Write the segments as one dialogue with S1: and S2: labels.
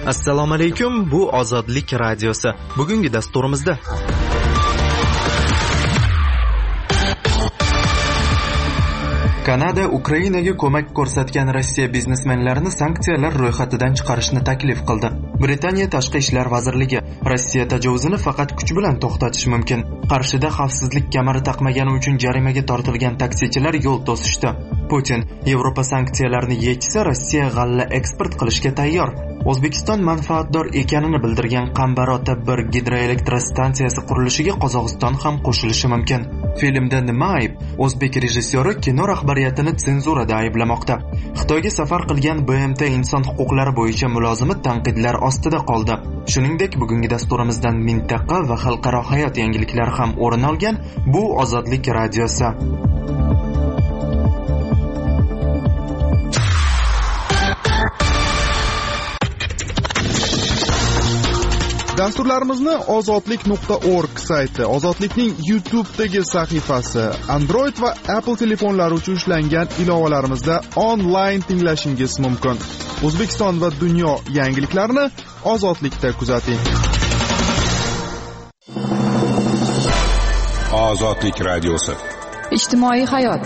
S1: Assalomu alaykum, bu Ozodlik radiosi. Bugungi dasturimizda Kanada Ukrainaga ko'mak ko'rsatgan Rossiya biznesmenlarini sanksiyalar ro'yxatidan chiqarishni taklif qildi. Britaniya Tashqi ishlar vazirligi Rossiya tajovuzini faqat kuch bilan to'xtatish mumkin. Qarshida xavfsizlik kamari taqmagani uchun jarimaga tortilgan taksichilar yo'l to'sishdi. Putin Yevropa sanksiyalarni yechsa, Rossiya g'alla eksport qilishga tayyor. O'zbekiston manfaatdor ekanini bildirgan Qambarota 1 gidroelektrostansiyasi qurilishiga Qozog'iston ham qo'shilishi mumkin. Filmda nima ayb? O'zbek rejissyori kino rahbariyatini senzurada ayblamoqda. Xitoyga safar qilgan BMT inson huquqlari bo'yicha mulozimi tanqidlar ostida qoldi. Shuningdek, bugungi dasturimizdan mintaqa va xalqaro hayot yangiliklari ham o'rin olgan bu Ozodlik radiosi.
S2: Dasturlarimizni ozodlik.org sayti, Ozodlikning YouTube'dagi sahifasi, Android va Apple telefonlari uchun ishlangan ilovalarimizda onlayn tinglashingiz mumkin. O'zbekiston va dunyo yangiliklarini Ozodlikda kuzating.
S3: Ozodlik radiosi.
S4: Ijtimoiy hayot.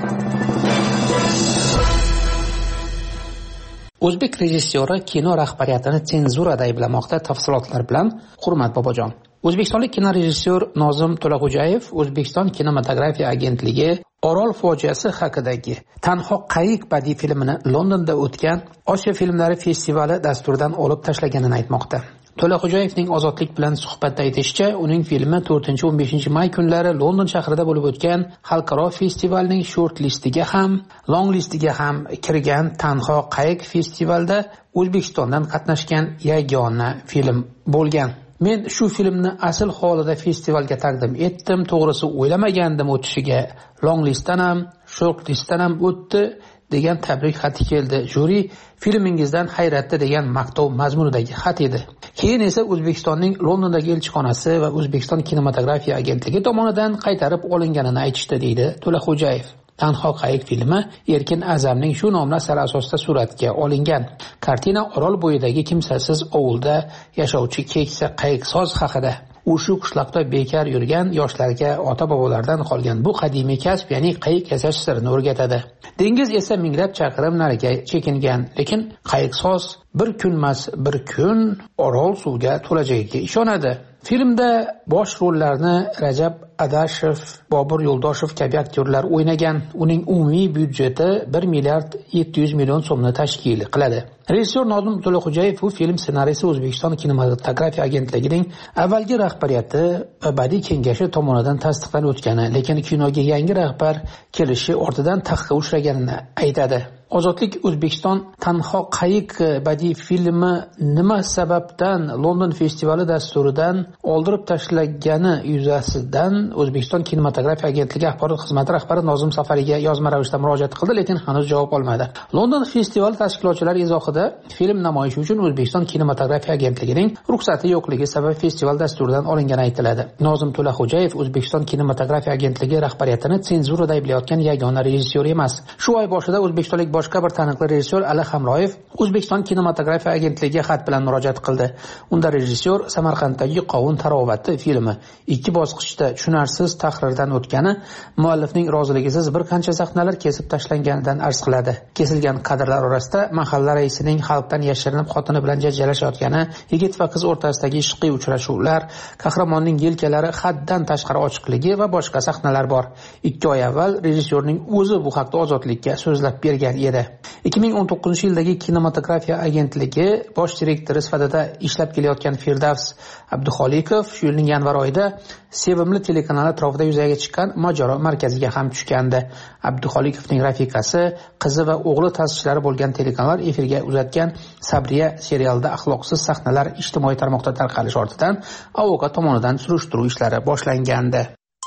S5: O'zbek rejissyori kino rahbariyatini senzurada ayblamoqda. Tafsilotlar bilan Hurmat Bobojon. O'zbekistonlik kino rejissyor Nozim To'lag'o'jayev O'zbekiston kinematografiya agentligi Orol fojiasi haqidagi Tanho qayiq badiiy filmini Londonda o'tgan Osiyo filmlari festivali dasturidan olib tashlaganini aytmoqda. To'lag'o'jayevning Ozodlik bilan suhbatda aytishicha, uning filmi 4-15 may kunlari London shahrida bo'lib o'tgan xalqaro festivalning short listiga ham, long listiga ham kirgan. Tanho qayiq festivalda O'zbekistondan qatnashgan yagona film bo'lgan. Men shu filmni asl holida festivalga taqdim etdim. To'g'risi o'ylamagandim o'tishiga. Long listdan ham, short listdan ham o'tdi degan tabrik xati keldi. Juri filmingizdan hayratda degan maqtov mazmunidagi xat edi. Keyin esa O'zbekistonning Londondagi elchixonasi va O'zbekiston kinematografiya agentligi tomonidan qaytarib olinganini aytishdi, deydi To'lag'o'jayev. Tanho qayiq filmi Erkin A'zamning shu nomli asari asosida suratga olingan. Kartina Orol bo'yidagi kimsasiz ovulda yashovchi keksa qayiqsoz haqida. U shu qishloqda bekor yurgan yoshlarga ota-bobolardan qolgan bu qadimiy kasb, ya'ni qayiq yasash sirini o'rgatadi. Dengiz esa minglab chaqirim nariga chekingan, lekin qayiqsoz bir kunmas bir kun Orol suvga to'lajagiga ishonadi. Filmda bosh rollarni Rajab Adashev, Bobur Yo'ldoshev kabi aktyorlar o'ynagan. Uning umumiy byudjeti 1 milliard 700 million so'mni tashkil qiladi. Rejissyor Nozim To'lag'o'jayev bu film ssenariysi O'zbekiston kinematografiya agentligining avvalgi rahbariyati va badiiy kengashi tomonidan tasdiqlanib o'tgani, lekin kinoga yangi rahbar kelishi ortidan taqiqqa uchraganini aytadi. Ozodlik O'zbekiston Tanho qayiq badiiy filmi nima sababdan London festivali dasturidan oldirib tashlagani yuzasidan O'zbekiston kinematografiya agentligi axborot xizmati rahbari Nozim Safariga yozma ravishda murojaat qildi, lekin hanuz javob olmadi. London festivali tashkilotchilari izohida film namoyishi uchun O'zbekiston kinematografiya agentligining ruxsati yo'qligi sabab festival dasturidan olingani aytiladi. Nozim To'lag'o'jayev O'zbekiston kinematografiya agentligi rahbariyatini senzurada ayblayotgan yagona rejissyor emas. Shu oy boshida o'zbekistonlik boshqa bir taniqli rejissyor Ali Hamroyev O'zbekiston kinematografiya agentligiga xat bilan murojaat qildi. Unda rejissyor Samarqanddagi Qovun tarovati filmi 2 bosqichda tushunarsiz tahrirdan o'tgani, muallifning roziligisiz bir qancha sahnalar kesib tashlanganidan arz qiladi. Kesilgan kadrlar orasida mahalla raisining xalqdan yashirinib xotini bilan janjallashayotgani, yigit va qiz o'rtasidagi ishqiy uchrashuvlar, qahramonning yelkalari haddan tashqari ochiqligi va boshqa sahnalar bor. 2 oy avval rejissyorning o'zi bu haqda Ozodlikka so'zlab bergan edi. 2019-yildagi kinematografiya agentligi bosh direktori sifatida ishlab kelayotgan Firdavs Abduxolikov shu yilning yanvar oyida Sevimli telekanali atrofida yuzaga chiqqan mojaro markaziga ham tushgandi. Abduxolikovning rafiqasi, qizi va o'g'li ta'sischilari bo'lgan telekanallar efirga uzatgan Sabriya serialida axloqsiz sahnalar ijtimoiy tarmoqda tarqalish ortidan avokat tomonidan surishtiruv ishlari boshlangandi.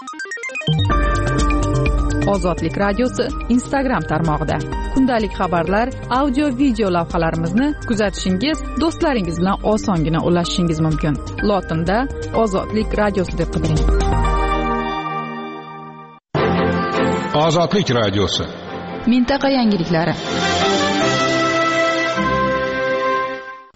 S4: Ozodlik radiosi Instagram tarmog'ida kundalik xabarlar, audio video lavhalarimizni kuzatishingiz, do'stlaringiz bilan osongina ulashishingiz mumkin. Lotinda Ozodlik radiosi deb qidiring.
S3: Ozodlik radiosi.
S4: Mintaqa yangiliklari.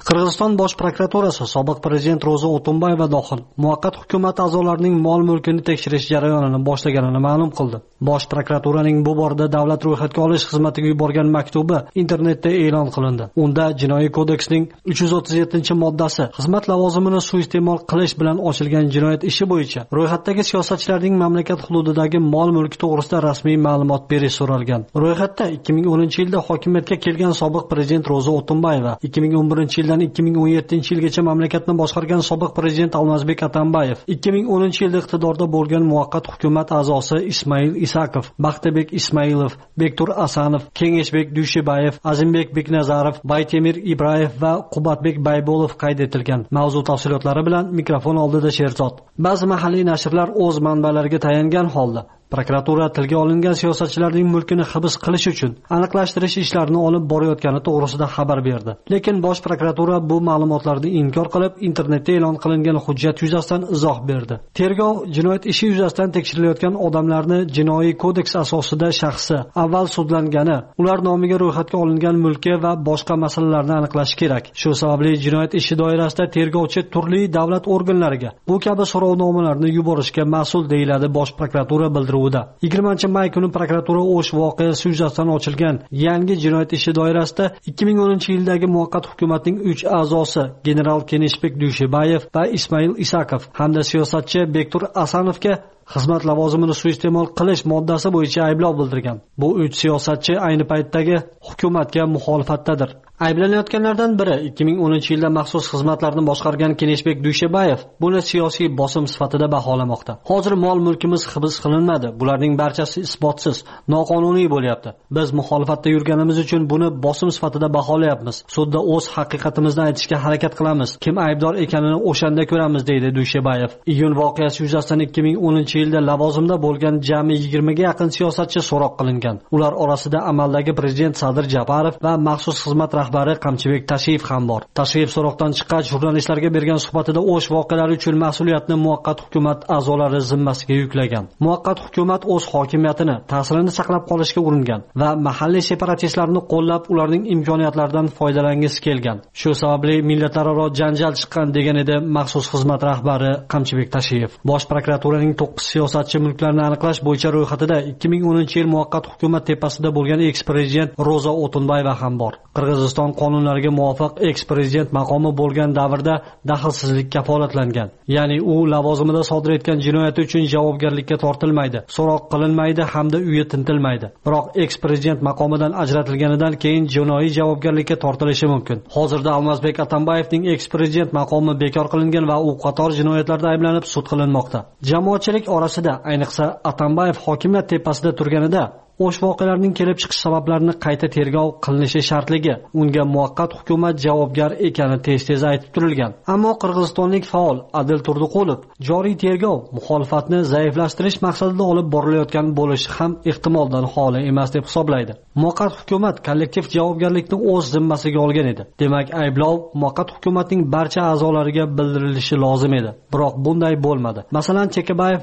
S3: Qirg'iziston bosh prokuraturasi sobiq prezident Ro'za O'tunbayeva dohil muvaqqat hukumat a'zolarining mol-mulkini tekshirish jarayonini boshlaganini ma'lum qildi. Bosh prokuraturaning bu borada davlat ro'yxatga olish xizmatiga yuborgan maktubi internetda e'lon qilindi. Unda Jinoiy kodeksning 337-moddasi xizmat lavozimini suiiste'mol qilish bilan ochilgan jinoyat ishi bo'yicha ro'yxatdagi siyosatchilarning mamlakat hududidagi mol-mulki to'g'risida rasmiy ma'lumot berish so'ralgan. Ro'yxatda 2010-yilda hokimiyatga kelgan sobiq prezident Ro'za O'tunbayeva, 2011-yildan 2017-yilgacha mamlakatni boshqargan sobiq prezident Almazbek Atambayev, 2010-yilda iqtidorda bo'lgan muvaqqat hukumat a'zosi Ismail Isakov, Baxtibek Ismailov, Bektur Asanov, Kengeshbek Dushibayev, Azimbek Beknazarov, Baytemir Ibrayev va Qubatbek Baybolov qayd etilgan. Mavzu tafsilotlari bilan mikrofon oldida Sherzod. Ba'zi mahalliy nashrlar o'z manbalariga tayangan holda prokuratura tilga olingan siyosatchilarning mulkini hibs qilish uchun aniqlashtirish ishlarini olib borayotgani to'g'risida xabar berdi. Lekin bosh prokuratura bu ma'lumotlarni inkor qilib, internetda e'lon qilingan hujjat yuzasidan izoh berdi. Tergov jinoyat ishi yuzasidan tekshirilayotgan odamlarni jinoiy kodeks asosida shaxsi avval sudlangani, ular nomiga ro'yxatga olingan mulki va boshqa masalalarni aniqlash kerak. Shu sababli jinoyat ishi doirasida tergovchi turli davlat organlariga bu kabi so'rovnomalarni yuborishga mas'ul deyiladi bosh prokuratura bildirdi. 20-may kuni prokuratura O'sh voqeasi yuzasidan ochilgan yangi jinoyat ishi doirasida 2010-yildagi muvaqqat hukumatning 3 a'zosi general Keneshbek Dushibayev va Ismail Isakov hamda siyosatchi Bektur Asanovga xizmat lavozimini suiiste'mol qilish moddasi bo'yicha ayblov bildirgan. Bu 3 siyosatchi ayni paytdagi hukumatga muxolifatdadir. Ayblanayotganlardan biri 2010-yilda maxsus xizmatlarni boshqargan Keneshbek Dushibayev buni siyosiy bosim sifatida baholamoqda. Hozir mol-mulkimiz hibs qilinmadi. Bularning barchasi isbotsiz, noqonuniy bo'lyapti. Biz muxolifatda yurganimiz uchun buni bosim sifatida baholayapmiz. Sudda o'z haqiqatimizni aytishga harakat qilamiz. Kim aybdor ekanini o'shanda ko'ramiz, deydi Dushibayev. Iyun voqeasi yuzasidan 2010-yilda lavozimda bo'lgan jami 20 ga yaqin siyosatchi so'roq qilingan. Ular orasida amaldagi prezident Sadir Japarov va maxsus xizmat rahbari Qamchibek Tashiyev ham bor. Tashiyev so'roqdan chiqqach jurnalistlarga bergan suhbatida O'sh voqealari uchun mas'uliyatni muvaqqat hukumat a'zolari zimmasiga yuklagan. Muvaqqat hukumat o'z hokimiyatini, ta'sirini saqlab qolishga uringan va mahalliy separatistlarni qo'llab, ularning imkoniyatlaridan foydalangisi kelgan. Shu sababli millatlararo janjal chiqqan, degan edi maxsus xizmat rahbari Qamchibek Tashiyev. Bosh prokuraturaning 9 siyosatchi mulklarni aniqlash bo'yicha ro'yxatida 2010-yil muvaqqat hukumat tepasida bo'lgan eks-prezident Ro'za O'tunbayeva ham bor. Qirg'iziston qonunlariga muvofiq eks-prezident maqomi bo'lgan davrda daxlsizlik kafolatlangan. Ya'ni u lavozimida sodir etgan jinoyati uchun javobgarlikka tortilmaydi, so'roq qilinmaydi hamda uyi tintilmaydi. Biroq eks-prezident maqomidan ajratilganidan keyin jinoiy javobgarlikka tortilishi mumkin. Hozirda Almazbek Atambayevning eks-prezident maqomi bekor qilingan va u qator jinoyatlarda ayblanib sud qilinmoqda. Jamoatchilik orasida, ayniqsa Atambayev hokimiyat tepasida turganida O'sh voqealarining kelib chiqish sabablarini qayta tergov qilinishi shartligi, unga muvaqqat hukumat javobgar ekani tez-tez aytib turilgan. Ammo qirg'izistonlik faol Adil Turdiqulov joriy tergov muxolifatni zaiflashtirish maqsadida olib borilayotgan bo'lishi ham ehtimoldan xoli emas deb hisoblaydi. Muvaqqat hukumat kollektiv javobgarlikni o'z zimmasiga olgan edi. Demak, ayblov muvaqqat hukumatning barcha a'zolariga bildirilishi lozim edi. Biroq bunday bo'lmadi. Masalan, Chekabayev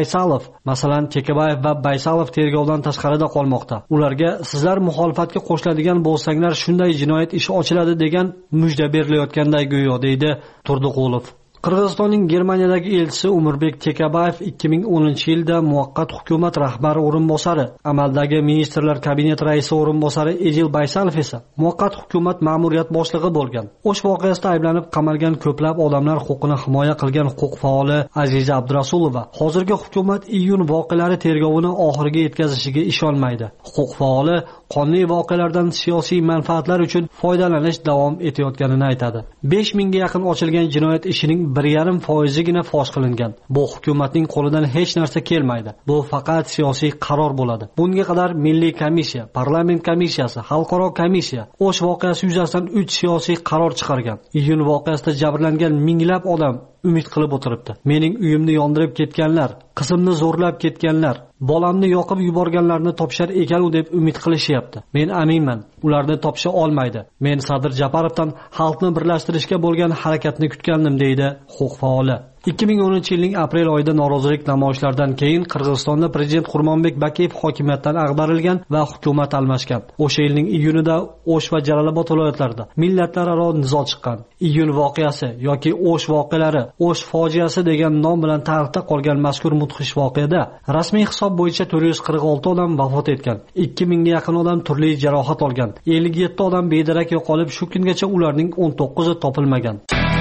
S3: va Baysalov tergovdan tashqari qolmoqda. Ularga sizlar muxolifatga qo'shiladigan bo'lsanglar shunday jinoyat ishi ochiladi degan mujda berilayotganday go'yo, deydi Turdiqulov. Qirg'izistonning Germaniyadagi elchisi Umurbek Tekabayev 2010-yilda muvaqqat hukumat rahbari o'rinbosari, amaldagi ministrlar kabineti raisi o'rinbosari Edil Baysalov esa muvaqqat hukumat ma'muriyat boshlig'i bo'lgan. O'sh voqeasida ayblanib qamalgan ko'plab odamlar huquqini himoya qilgan huquq faoli Aziza Abdurasulova hozirgi hukumat iyun voqealari tergovini oxiriga yetkazishiga ishonmaydi. Huquq faoli qonli voqealardan siyosiy manfaatlar uchun foydalanish davom etayotganini aytadi. 5000 ga yaqin ochilgan jinoyat ishining 1.5% fosh qilingan. Bu hukumatning qo'lidan hech narsa kelmaydi. Bu faqat siyosiy qaror bo'ladi. Bunga qadar Milliy komissiya, parlament komissiyasi, xalqaro komissiya O'sh voqeasi yuzasidan 3 siyosiy qaror chiqargan. Iyun voqeasida jabrlangan minglab odam umid qilib o'tiribdi. Mening uyimni yondirib ketganlar, qizimni zo'rlab ketganlar, bolamni yoqib yuborganlarni topishar ekan deb umid qilishyapti. Men aminman, ularni topisha olmaydi. Men Sadir Japarovdan xalqni birlashtirishga bo'lgan harakatni kutgandim, deydi huquq faoli. 2010-yilning aprel oyida norozilik namoyishlaridan keyin Qirg'izistonda prezident Qurmonbek Bakiyev hokimiyatdan ag'darilgan va hukumat almashgan. O'sha yilning iyunida O'sh va Jalolobod viloyatlarida millatlararo nizo chiqqan. Iyun voqeasi yoki O'sh voqealari, O'sh fojiasi degan nom bilan tarixda qolgan mazkur mudhish voqeada rasmiy hisob bo'yicha 446 odam vafot etgan, 2000 ga yaqin odam turli jarohat olgan, 57 odam bedarak yo'qolib, shu kungacha ularning 19i topilmagan.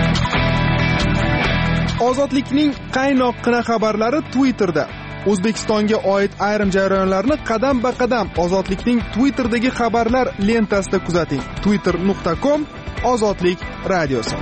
S2: Ozodlikning qaynoqqina xabarlari Twitterda. O'zbekistonga oid ayrim jarayonlarni qadam-ba-qadam Ozodlikning Twitterdagi xabarlar lentasida kuzating. twitter.com/ozodlik radiosi.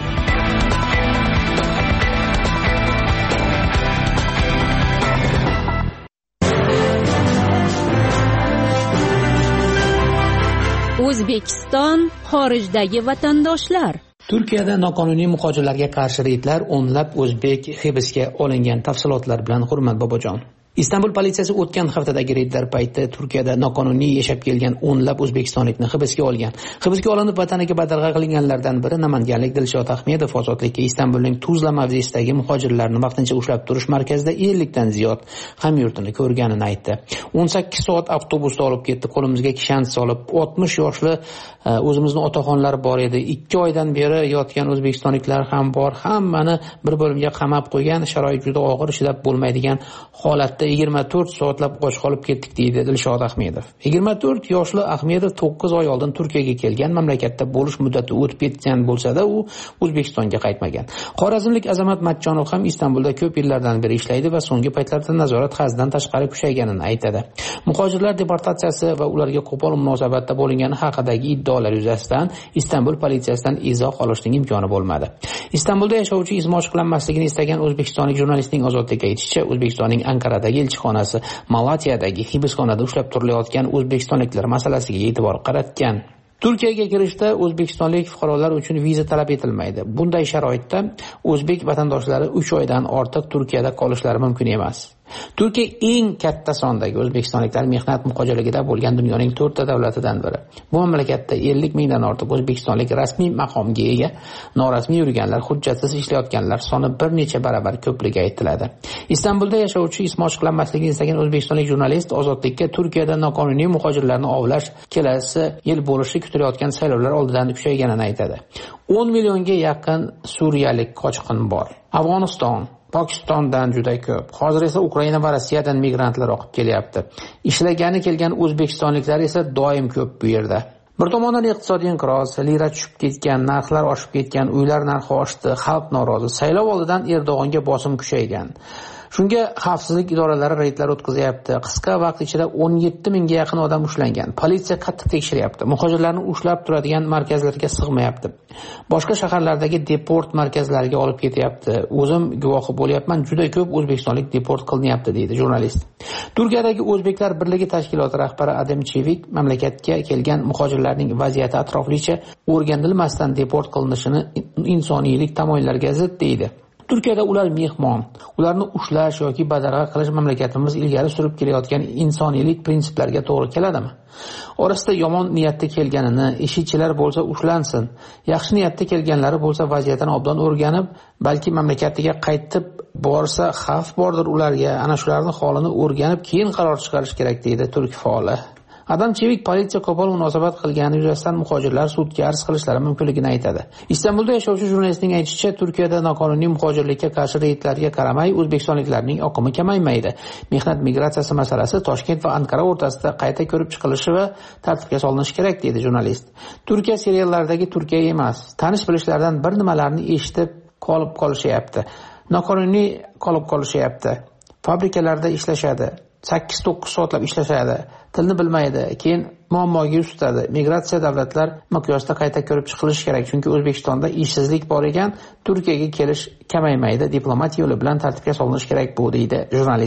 S6: O'zbekiston xorijdagi vatandoshlar.
S5: Turkiyada noqonuniy muhojirlarga qarshi reydlar, o'nlab o'zbek hibsga olingan. Tafsilotlar bilan Hurmat Bobojon. Istanbul politsiyasi o'tgan haftadagi reydlar payti Turkiyada noqonuniy yashab kelgan o'nlab o'zbekistonlikni hibsga olgan. Hibsga olinib vataniga badarg'a qilinganlardan biri namanganlik Dilshod Ahmedov ozodlikka Istanbulning Tuzla mavzesidagi muhojirlarni vaqtincha ushlab turish markazida 50 dan ziyod hamyurtini ko'rganini aytdi. 18 soat avtobusda olib ketdi, qo'limizga kishan solib, 60 yoshli o'zimizning otaxonlari bor edi. 2 oydan beri yotgan o'zbekistonliklar ham bor. Hammani bir bo'limga qamab qo'ygan, sharoit juda og'ir, chidab bo'lmaydigan holatda 24 soatlab och qolib ketdik deydi Dilshod Ahmedov. 24 yoshli Ahmedov 9 oy oldin Turkiyaga kelgan, mamlakatda bo'lish muddati o'tib ketgan bo'lsa-da, u O'zbekistonga qaytmagan. Xorazmlik Azamat Matchonov ham Istanbulda ko'p yillardan beri ishlaydi va so'nggi paytlarda nazorat haddan tashqari kuchayganini aytadi. Muhojirlar deportatsiyasi va ularga qo'pol munosabatda bo'lingani haqidagi iddaolar yuzasidan Istanbul politsiyasidan izoh olishning imkoni bo'lmadi. Istanbulda yashovchi izm ochiqlanmasligini istagan o'zbekistonlik jurnalistning ozodlikka aytishicha, O'zbekistonning Ankaradagi elchixonasi Malatiyadagi hibsxonada ushlab turilayotgan o'zbekistonliklar masalasiga e'tibor qaratgan. Turkiyaga kirishda o'zbekistonlik fuqarolar uchun viza talab etilmaydi. Bunday sharoitda o'zbek vatandoshlari 3 oydan ortiq Turkiyada qolishlari mumkin emas. Turkiya eng katta sondagi o'zbekistonliklar mehnat muhojirligida bo'lgan dunyoning 4 ta davlatidan biri. Bu mamlakatda 50 mingdan ortiq o'zbekistonlik rasmiy maqomga ega, norasmiy yurganlar, hujjatsiz ishlayotganlar soni bir necha barobar ko'pligi aytiladi. Istanbulda yashovchi ismi ochiqlanmasligini istagan o'zbekistonlik jurnalist ozodlikka Turkiyada noqonuniy muhojirlarni ovlash kelasi yil bo'lishi kutilayotgan saylovlar oldidan kuchayganini aytadi. 10 millionga yaqin suriyalik qochqin bor. Afg'oniston, Pokistondan juda ko'p. Hozir esa Ukraina va Rossiyadan migrantlar oqib kelyapti. Ishlagani kelgan o'zbekistonliklar esa doim ko'p bu yerda. Bir tomondan iqtisodiy inqiroz, lira tushib ketgan, narxlar oshib ketgan, uylar narxi oshdi, xalq norozi. Saylov oldidan Erdo'g'onga bosim kuchaygan. Shunga xavfsizlik idoralari reydlar o'tkazyapti. Qisqa vaqt ichida 17 mingga yaqin odam ushlangan. Politsiya qattiq tekshiryapti. Muhojirlarni ushlab turadigan markazlarga sig'mayapti. Boshqa shaharlardagi deport markazlariga olib ketyapti. O'zim guvohi bo'lyapman, juda ko'p o'zbekistonlik deport qilinyapti deydi jurnalist. Turkiyadagi O'zbeklar birligi tashkiloti rahbari Adem Chevik mamlakatga kelgan muhojirlarning vaziyati atroflicha o'rganilmasdan deport qilinishini insoniylik tamoyillariga zid deydi. Turkiyada ular mehmon. Ularni ushlash yoki badarg'a qilish mamlakatimiz ilgari surib kelayotgan insoniylik prinsiplariga to'g'ri keladimi? Orasida yomon niyatda kelganini, ishchilar bo'lsa ushlansin. Yaxshi niyatda kelganlari bo'lsa vaziyatni obdan o'rganib, balki mamlakatiga qaytib borsa xavf bordir ularga. Ana shularning holini o'rganib, keyin qaror chiqarish kerak deydi turk faoli. Adam Chevik politsiya qo'pol munosabat qilgani yuzasidan muhojirlar sudga arz qilishlari mumkinligini aytadi. Istanbulda yashovchi jurnalistning aytishicha, Turkiyada noqonuniy muhojirlikka qarshi reydlarga qaramay o'zbekistonliklarning oqimi kamaymaydi. Mehnat migratsiyasi masalasi Toshkent va Ankara o'rtasida qayta ko'rib chiqilishi va tartibga solinishi kerak deydi jurnalist. Turkiya seriallaridagi Turkiya emas. Tanish bilishlardan bir nimalarni eshitib qolishyapti. Noqonuniy qolib qolishyapti. Fabrikalarda ishlashadi. 8-9 soatlab ishlashadi. Tilni bilmaydi, keyin muammoga yuz tutadi. Migratsiya davlatlar miqyosida qayta ko'rib chiqilishi kerak, chunki O'zbekistonda ishsizlik bor ekan, Turkiyaga kelish kamaymaydi. Diplomatiya yo'li bilan tartibga solinishi kerak bu deydi jurnalist.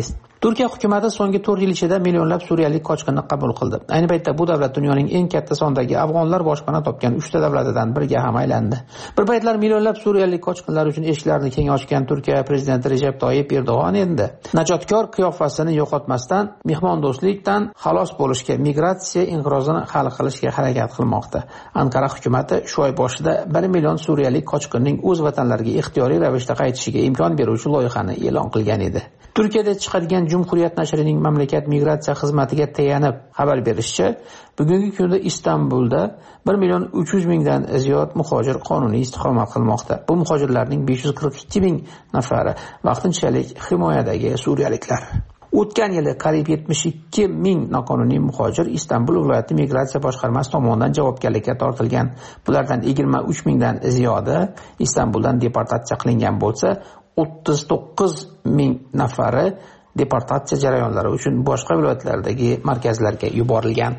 S5: Turkiya hukumati so'nggi 4 yil ichida millionlab suriyalik qochqinni qabul qildi. Ayni paytda bu davlat dunyoning eng katta sondagi afg'onlar boshpana topgan 3 ta davlatidan biriga ham aylandi. Bir paytlar millionlab suriyalik qochqinlar uchun eshiklarini keng ochgan Turkiya prezidenti Recep Tayyip Erdo'g'on endi najotkor qiyofasini yo'qotmasdan mehmondo'stlikdan xalos bo'lishga, migratsiya inqirozini hal qilishga harakat qilmoqda. Anqara hukumati shu oy boshida 1 million suriyalik qochqinning o'z vatanlariga ixtiyoriy ravishda qaytishiga imkon beruvchi loyihani e'lon qilgan edi. Turkiyada chiqadigan Cumhuriyet nashrining mamlakat migratsiya xizmatiga tayanib xabar berishicha, bugungi kunda Istanbulda 1,300,000 dan ziyod muhojir qonuniy istiqomat qilmoqda. Bu muhojirlarning 542,000 nafari vaqtinchalik himoyadagi suriyaliklar. O'tgan yili qariyb 72,000 noqonuniy muhojir Istanbul viloyati migratsiya boshqarmasi tomonidan javobgarlikka tortilgan. Bulardan 23,000 dan ziyodi Istanbuldan deportatsiya qilingan bo'lsa, 39,000 nafari deportatsiya jarayonlari uchun boshqa viloyatlardagi markazlarga yuborilgan.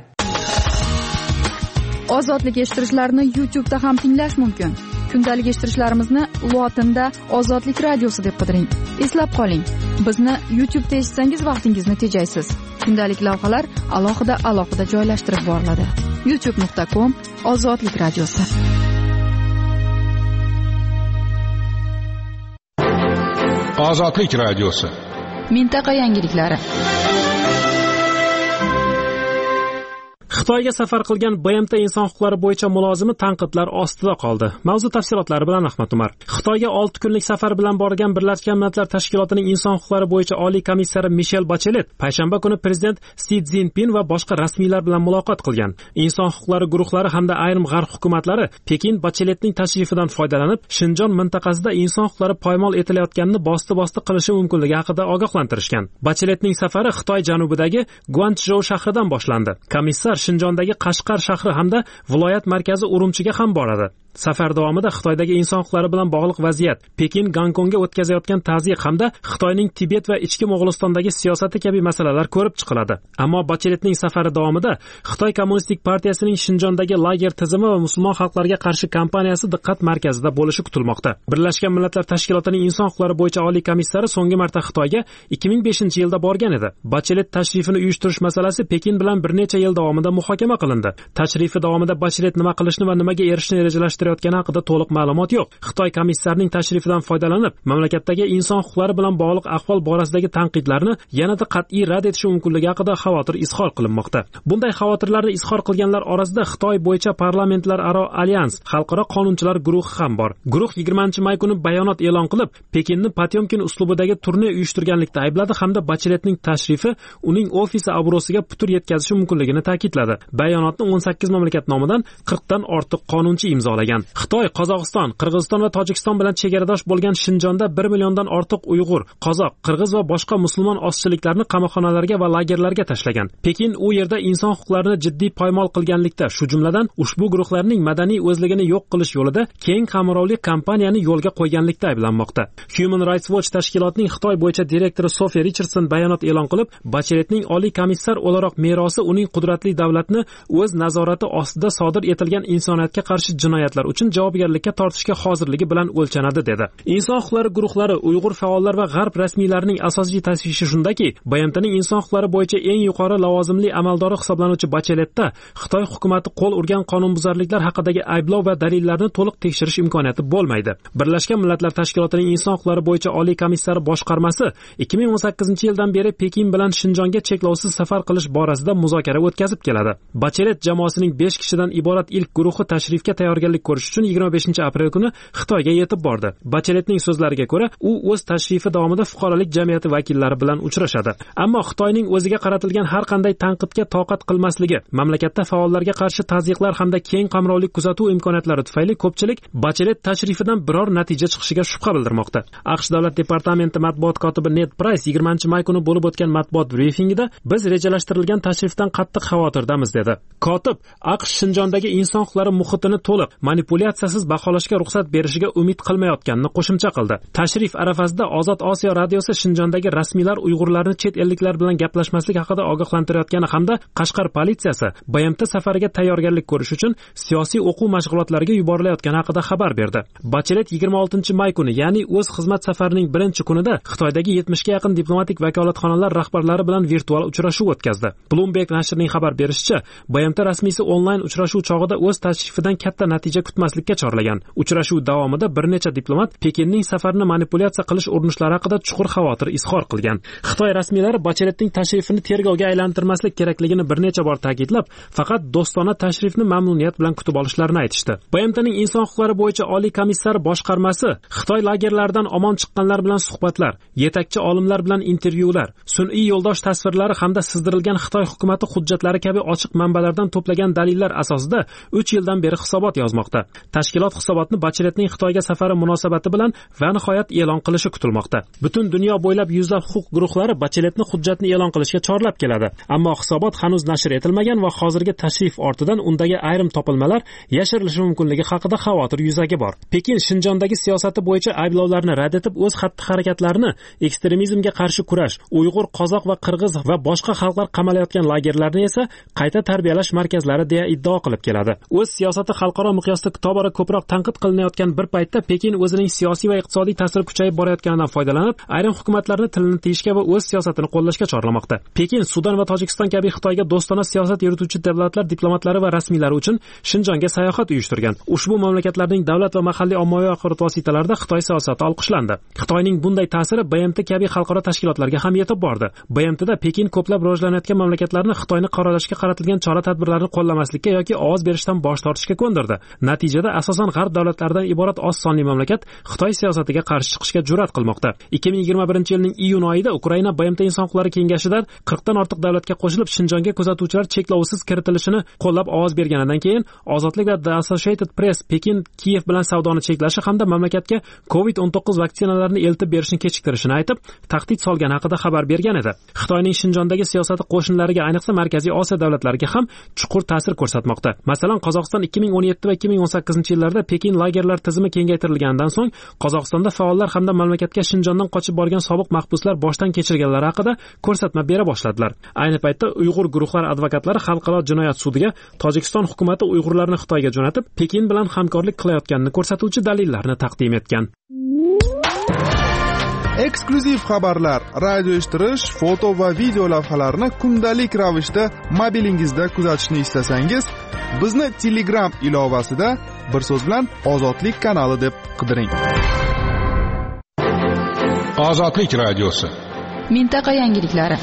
S4: Ozodlik eshittirishlarni YouTube'da ham tinglash mumkin. Kundalik eshittirishlarimizni lotinda Ozodlik radiosi deb qidiring. Eslab qoling, bizni YouTube'da eshitsangiz vaqtingizni tejaysiz. Kundalik lavhalar alohida joylashtirib boriladi. youtube.com/Ozodlik radiosi.
S7: Ozodlik radiosi.
S4: Mintaqa yangiliklari.
S8: Xitoyga safar qilgan BMT inson huquqlari bo'yicha mulozimi tanqidlar ostida qoldi. Mavzu tafsilotlari bilan Ahmad Umar. Xitoyga 6 kunlik safar bilan borgan Birlashgan Millatlar Tashkilotining inson huquqlari bo'yicha oliy komissari Michelle Bachelet payshanba kuni prezident Si Szinpin va boshqa rasmiylar bilan muloqot qilgan. Inson huquqlari guruhlari hamda ayrim g'arb hukumatlari Pekin Bacheletning tashrifidan foydalanib, Shinjon mintaqasida inson huquqlari poymol etilayotganini bosti qilishi mumkinligi haqida ogohlantirishgan. Bacheletning safari Xitoy janubidagi Guanchjou shahridan boshlandi. Komissar Shinjondagi Qashqar shahri hamda viloyat markazi Urumchiga ham boradi. Safar davomida Xitoydagi inson huquqlari bilan bog'liq vaziyat, Pekin Gonkongga o'tkazayotgan tazyiq hamda Xitoyning Tibet va ichki Mo'g'ulistondagi siyosati kabi masalalar ko'rib chiqiladi. Ammo Bacheletning safari davomida Xitoy Kommunistik partiyasining Shinjondagi lager tizimi va musulmon xalqlarga qarshi kampaniyasi diqqat markazida bo'lishi kutilmoqda. Birlashgan Millatlar Tashkilotining inson huquqlari bo'yicha oliy komissari so'nggi marta Xitoyga 2005-yilda borgan edi. Bachelet tashrifini uyushtirish masalasi Pekin bilan bir necha yil davomida muhokama qilindi. Tashrifi davomida Bachelet nima qilishni va nimaga erishishni rejalashtirayotgani haqida to'liq ma'lumot yo'q. Xitoy komissarining tashrifidan foydalanib, mamlakatdagi inson huquqlari bilan bog'liq ahvol borasidagi tanqidlarni yanada qat'iy rad etishi mumkinligi haqida xavotir izhor qilinmoqda. Bunday xavotirlarni izhor qilganlar orasida Xitoy bo'yicha parlamentlararo alyans, xalqaro qonunchilar guruhi ham bor. Guruh 20-may kuni bayonot e'lon qilib, Pekinni Potyomkin uslubidagi turne uyushtirganlikda aybladi hamda Bacheletning tashrifi uning ofisi obro'siga putur yetkazishi mumkinligini ta'kidladi. Bayonotni 18 mamlakat nomidan 40 dan ortiq qonunchi imzolagan. Xitoy, Qozog'iston, Qirg'iziston va Tojikiston bilan chegaradosh bo'lgan Shinjonda 1 milliondan ortiq Uyg'ur, Qozoq, Qirg'iz va boshqa musulmon ozchiliklarni qamoqxonalarga va lagerlarga tashlagan. Pekin u yerda inson huquqlarini jiddiy poymol qilganlikda, shu jumladan ushbu guruhlarning madaniy o'zligini yo'q qilish yo'lida keng qamrovli kampaniyani yo'lga qo'yganlikda ayblanmoqda. Human Rights Watch tashkilotining Xitoy bo'yicha direktori Sophie Richardson bayonot e'lon qilib, Bacheletning oliy komissar o'laroq merosi uning qudratli davlatni o'z nazorati ostida sodir etilgan insoniyatga qarshi jinoyatlar uchun javobgarlikka tortishga hozirligi bilan o'lchanadi dedi. Inson huquqlari guruhlari, Uyg'ur faollar va g'arb rasmiylarining asosiy tashvishi shundaki, BMTning inson huquqlari bo'yicha eng yuqori lavozimli amaldori hisoblanuvchi Bacheletda Xitoy hukumatı qo'l urgan qonunbuzarliklar haqidagi ayblov va dalillarni to'liq tekshirish imkoniyati bo'lmaydi. Birlashgan Millatlar Tashkilotining inson huquqlari bo'yicha oliy komissari boshqarmasi 2018-yildan beri Pekin bilan Shinjonga cheklovsiz safar qilish borasida muzokara o'tkazib keladi. Bachelet jamoasining 5 kishidan iborat ilk guruhi tashrifga tayyorgarlik ko'rish uchun 25-aprel kuni Xitoyga yetib bordi. Bacheletning so'zlariga ko'ra, u o'z tashrifi davomida fuqarolik jamiyati vakillari bilan uchrashadi. Ammo Xitoyning o'ziga qaratilgan har qanday tanqidga toqat qilmasligi, mamlakatda faollarga qarshi tazyiqlar hamda keng qamrovli kuzatuv imkoniyatlari tufayli ko'pchilik Bachelet tashrifidan biror natija chiqishiga shubha bildirmoqda. AQSh Davlat departamenti matbuot kotibi Ned Price 20-may kuni bo'lib o'tgan matbuot brifingida biz rejalashtirilgan tashrifdan qattiq xavotirdamiz dedi. Kotib AQSh Shinjondagi inson huquqlari muhitini to'liq manipulyatsiyasiz baholashga ruxsat berishiga umid qilmayotganini qo'shimcha qildi. Tashrif arafasida Ozod Osiyo radiosi Shinjondagi rasmiylar Uyg'urlarni chet elliklar bilan gaplashmaslik haqida ogohlantirayotgani hamda Qashqar politsiyasi BMT safariga tayyorgarlik ko'rish uchun siyosiy o'quv mashg'ulotlariga yuborilayotgani haqida xabar berdi. Bachelet 26-may kuni, ya'ni o'z xizmat safarining birinchi kunida Xitoydagi 70 ga yaqin diplomatik vakolatxonalar rahbarlari bilan virtual uchrashuv o'tkazdi. Bloomberg nashrining xabar berishicha, BMT rasmiysi onlayn uchrashuv chog'ida o'z tashrifidan katta natija kutmaslikka chorlagan. Uchrashuv davomida bir necha diplomat Pekinning safarini manipulyatsiya qilish urinishlari haqida chuqur xavotir izhor qilgan. Xitoy rasmiylari Bacheletning tashrifini tergovga aylantirmaslik kerakligini bir necha bor ta'kidlab, faqat do'stona tashrifni mamnuniyat bilan kutib olishlarini aytishdi. BMTning inson huquqlari bo'yicha oliy komissari boshqarmasi Xitoy lagerlaridan omon chiqqanlar bilan suhbatlar, yetakchi olimlar bilan intervyular, sun'iy yo'ldosh tasvirlari hamda sizdirilgan Xitoy hukumati hujjatlari kabi ochiq manbalardan to'plagan dalillar asosida 3 yildan beri hisobot yozmoqda. Tashkilot hisobotni Bacheletning Xitoyga safari munosabati bilan va nihoyat e'lon qilishi kutilmoqda. Butun dunyo bo'ylab yuzlab huquq guruhlari Bacheletni hujjatni e'lon qilishga chorlab keladi. Ammo hisobot hanuz nashr etilmagan va hozirgi tashrif ortidan undagi ayrim topilmalar yashirilishi mumkinligi haqida xavotir yuzaga bor. Pekin Shinjondagi siyosati bo'yicha ayblovlarni rad etib, o'z xatti-harakatlarini ekstremizmga qarshi kurash, Uyg'ur, qozoq va qirg'iz va boshqa xalqlar qamalayotgan lagerlarni esa qayta tarbiyalash markazlari deya iddao qilib keladi. O'z siyosati xalqaro miqyosda tobora ko'proq tanqid qilinayotgan bir paytda Pekin o'zining siyosiy va iqtisodiy ta'siri kuchayib borayotganidan foydalanib, ayrim hukumatlarni tilini tiyishga va o'z siyosatini qo'llashga chorlamoqda. Pekin Sudan va Tojikiston kabi Xitoyga do'stona siyosat yurituvchi davlatlar diplomatlari va rasmiylari uchun Shinjonga sayohat uyushtirgan. Ushbu mamlakatlarning davlat va mahalliy ommaviy axborot vositalarida Xitoy siyosati olqishlandi. Xitoyning bunday ta'siri BMT kabi xalqaro tashkilotlarga ham yetib bordi. BMTda Pekin ko'plab rivojlanayotgan mamlakatlarni Xitoyni qoralashga qaratilgan chora-tadbirlarni qo'llamaslikka yoki ovoz berishdan bosh tortishga ko'ndirdi. Natijada asosan g'arb davlatlaridan iborat oz sonli mamlakat Xitoy siyosatiga qarshi chiqishga jur'at qilmoqda. 2021-yilning iyun oyida Ukraina BMT inson huquqlari kengashidan 40 dan ortiq davlatga qo'shilib Shinjonga kuzatuvchilar cheklovsiz kiritilishini qo'llab ovoz berganidan keyin Ozodlik va The Associated Press Pekin Kiyev bilan savdoni cheklashi hamda mamlakatga COVID-19 vaksinalarini eltib berishni kechiktirishini aytib, tahdid solgani haqida xabar bergan edi. Xitoyning Shinjondagi siyosati qo'shnilariga, ayniqsa Markaziy Osiyo davlatlariga ham chuqur ta'sir ko'rsatmoqda. Masalan, Qozog'iston 2017 va 2018-yillarda Pekin lagerlar tizimi kengaytirilganidan so'ng Qozog'istonda faollar hamda mamlakatga Shinjondan qochib borgan sobiq mahbuslar boshdan kechirganlari haqida ko'rsatma bera boshladilar. Ayni paytda Uyg'ur guruhlari advokatlari xalqaro jinoyat sudiga Tojikiston hukumati Uyg'urlarni Xitoyga jo'natib, Pekin bilan hamkorlik qilayotganini ko'rsatuvchi dalillarni taqdim etgan.
S2: Eksklyuziv xabarlar, radio eshittirish, foto va video lavhalarni kundalik ravishda mobilingizda kuzatishni istasangiz, bizni Telegram ilovasida bir so'z bilan Ozodlik kanali deb qidiring.
S7: Ozodlik radiosi.
S4: Mintaqa yangiliklari.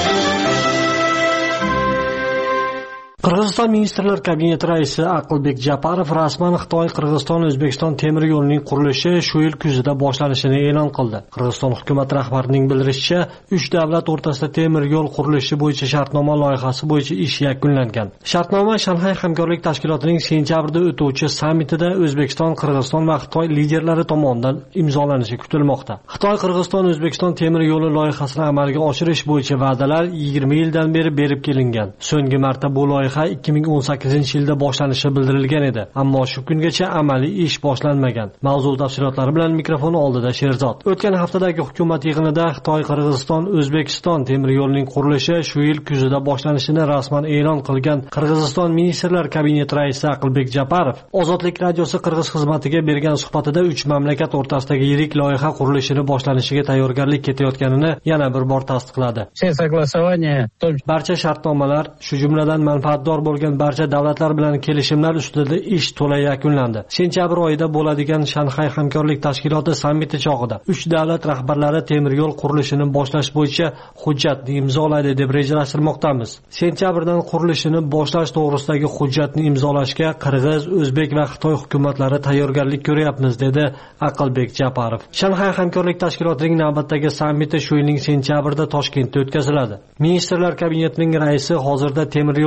S3: Qirg'iziston Ministrlar Kabineti raisi Aqlbek Japarov rasman Xitoy Qirg'iziston-O'zbekiston temir yo'lining qurilishi shu yil kuzida boshlanishini e'lon qildi. Qirg'iziston hukumat rahbarining bildirishicha, 3 davlat o'rtasida temir yo'l qurilishi bo'yicha shartnoma loyihasi bo'yicha ish yakunlangan. Shartnoma Shanxay hamkorlik tashkilotining sentyabrda o'tuvchi sammitida O'zbekiston, Qirg'iziston va Xitoy liderlari tomonidan imzolanishi kutilmoqda. Xitoy-Qirg'iziston-O'zbekiston temir yo'li loyihasini amalga oshirish bo'yicha va'dalar 20 yildan beri berib kelingan. So'nggi marta bu loyiha 2018-yilda boshlanishi bildirilgan edi, ammo shu kungacha amaliy ish boshlanmagan. Mavzu tafsilotlari bilan mikrofon oldida Sherzod. O'tgan haftadagi hukumat yig'inida Xitoy-Qirg'iziston-O'zbekiston temir yo'lining qurilishi shu yil kuzida boshlanishini rasman e'lon qilgan Qirg'iziston Ministrlar Kabineti raisi Aqlbek Japarov Ozodlik radiosi Qirg'iz xizmatiga bergan suhbatida 3 mamlakat o'rtasidagi yirik loyiha qurilishini boshlanishiga tayyorgarlik ketayotganini yana bir bor tasdiqladi. Barcha shartnomalar, shu jumladan manfaatdor bo'lgan barcha davlatlar bilan kelishimlar ustida ish to'la yakunlandi. Sentyabr oyida bo'ladigan Shanxay hamkorlik tashkiloti sammiti chog'ida 3 davlat rahbarlari temir yo'l qurilishini boshlash bo'yicha hujjatni imzolaydi deb rejalashtirmoqdamiz. Sentyabrdan qurilishini boshlash to'g'risidagi hujjatni imzolashga Qirg'iz, O'zbek va Xitoy hukumatlari tayyorgarlik ko'ryapmiz, dedi Aqlbek Japarov. Shanxay hamkorlik tashkilotining navbatdagi sammiti shu yilning sentyabrida Toshkentda o'tkaziladi. Ministrlar kabinetining raisi hozirda temir yo'l loyihasi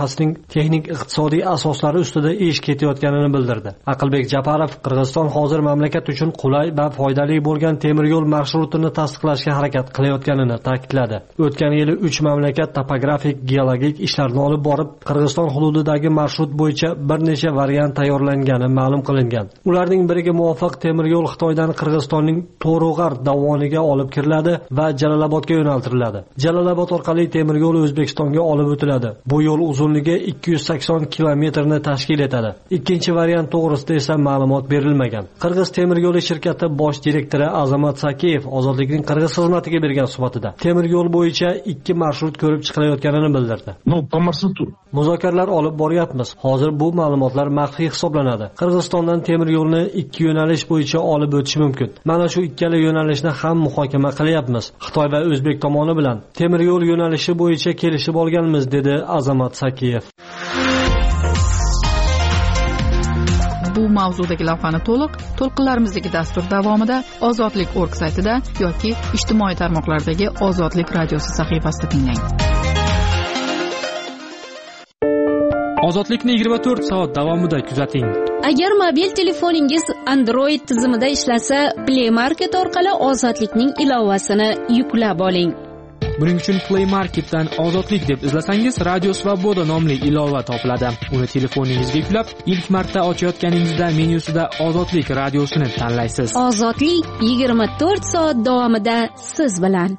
S3: loyihasining texnik iqtisodiy asoslari ustida ish ketayotganini bildirdi. Aqlbek Japarov Qirg'iziston hozir mamlakat uchun qulay va foydali bo'lgan temir yo'l marshrutini tasdiqlashga harakat qilayotganini ta'kidladi. O'tgan yili 3 mamlakat topografik geologik ishlarni olib borib, Qirg'iziston hududidagi marshrut bo'yicha bir necha variant tayyorlangani ma'lum qilingan. Ularning biriga muvofiq temir yo'l Xitoydan Qirg'izistonning To'rug'ar dovoniga olib kiriladi va Jalolobodga yo'naltiriladi. Jalolobod orqali temir yo'l O'zbekistonga olib o'tiladi. Bu yo'l uzunligi 280 kilometrni tashkil etadi. Ikkinchi variant to'g'risida esa ma'lumot berilmagan. Qirg'iz temir yo'li shirkati bosh direktori Azamat Sakiyev Ozodlikning Qirg'iz xizmatiga bergan suhbatida temir yo'l bo'yicha 2 marshrut ko'rib chiqilayotganini bildirdi. Muzokaralar olib boryapmiz. Hozir bu ma'lumotlar maxfiy hisoblanadi. Qirg'izistondan temir yo'lni 2 yo'nalish bo'yicha olib o'tish mumkin. Mana shu ikkala yo'nalishni ham muhokama qilyapmiz. Xitoy va O'zbek tomoni bilan temir yo'l yo'nalishi bo'yicha kelishib olganmiz, dedi Azamat Sakiyev.
S4: Bu mavzudagi lavhani to'lqinlarimizdagi dastur davomida ozodlik.org saytida yoki ijtimoiy tarmoqlardagi Ozodlik radiosi sahifasida tinglang.
S8: Ozodlikni 24 soat davomida kuzating.
S6: Agar mobil telefoningiz Android tizimida ishlasa, Play Market orqali Ozodlikning ilovasini yuklab oling.
S8: Buning uchun Play Marketdan Ozodlik deb izlasangiz, Radios va Bodo nomli ilova topiladi. Uni telefoningizga yuklab, ilk marta ochayotganingizda menyusida Ozodlik radiosini tanlaysiz.
S6: Ozodlik 24 soat davomida siz bilan.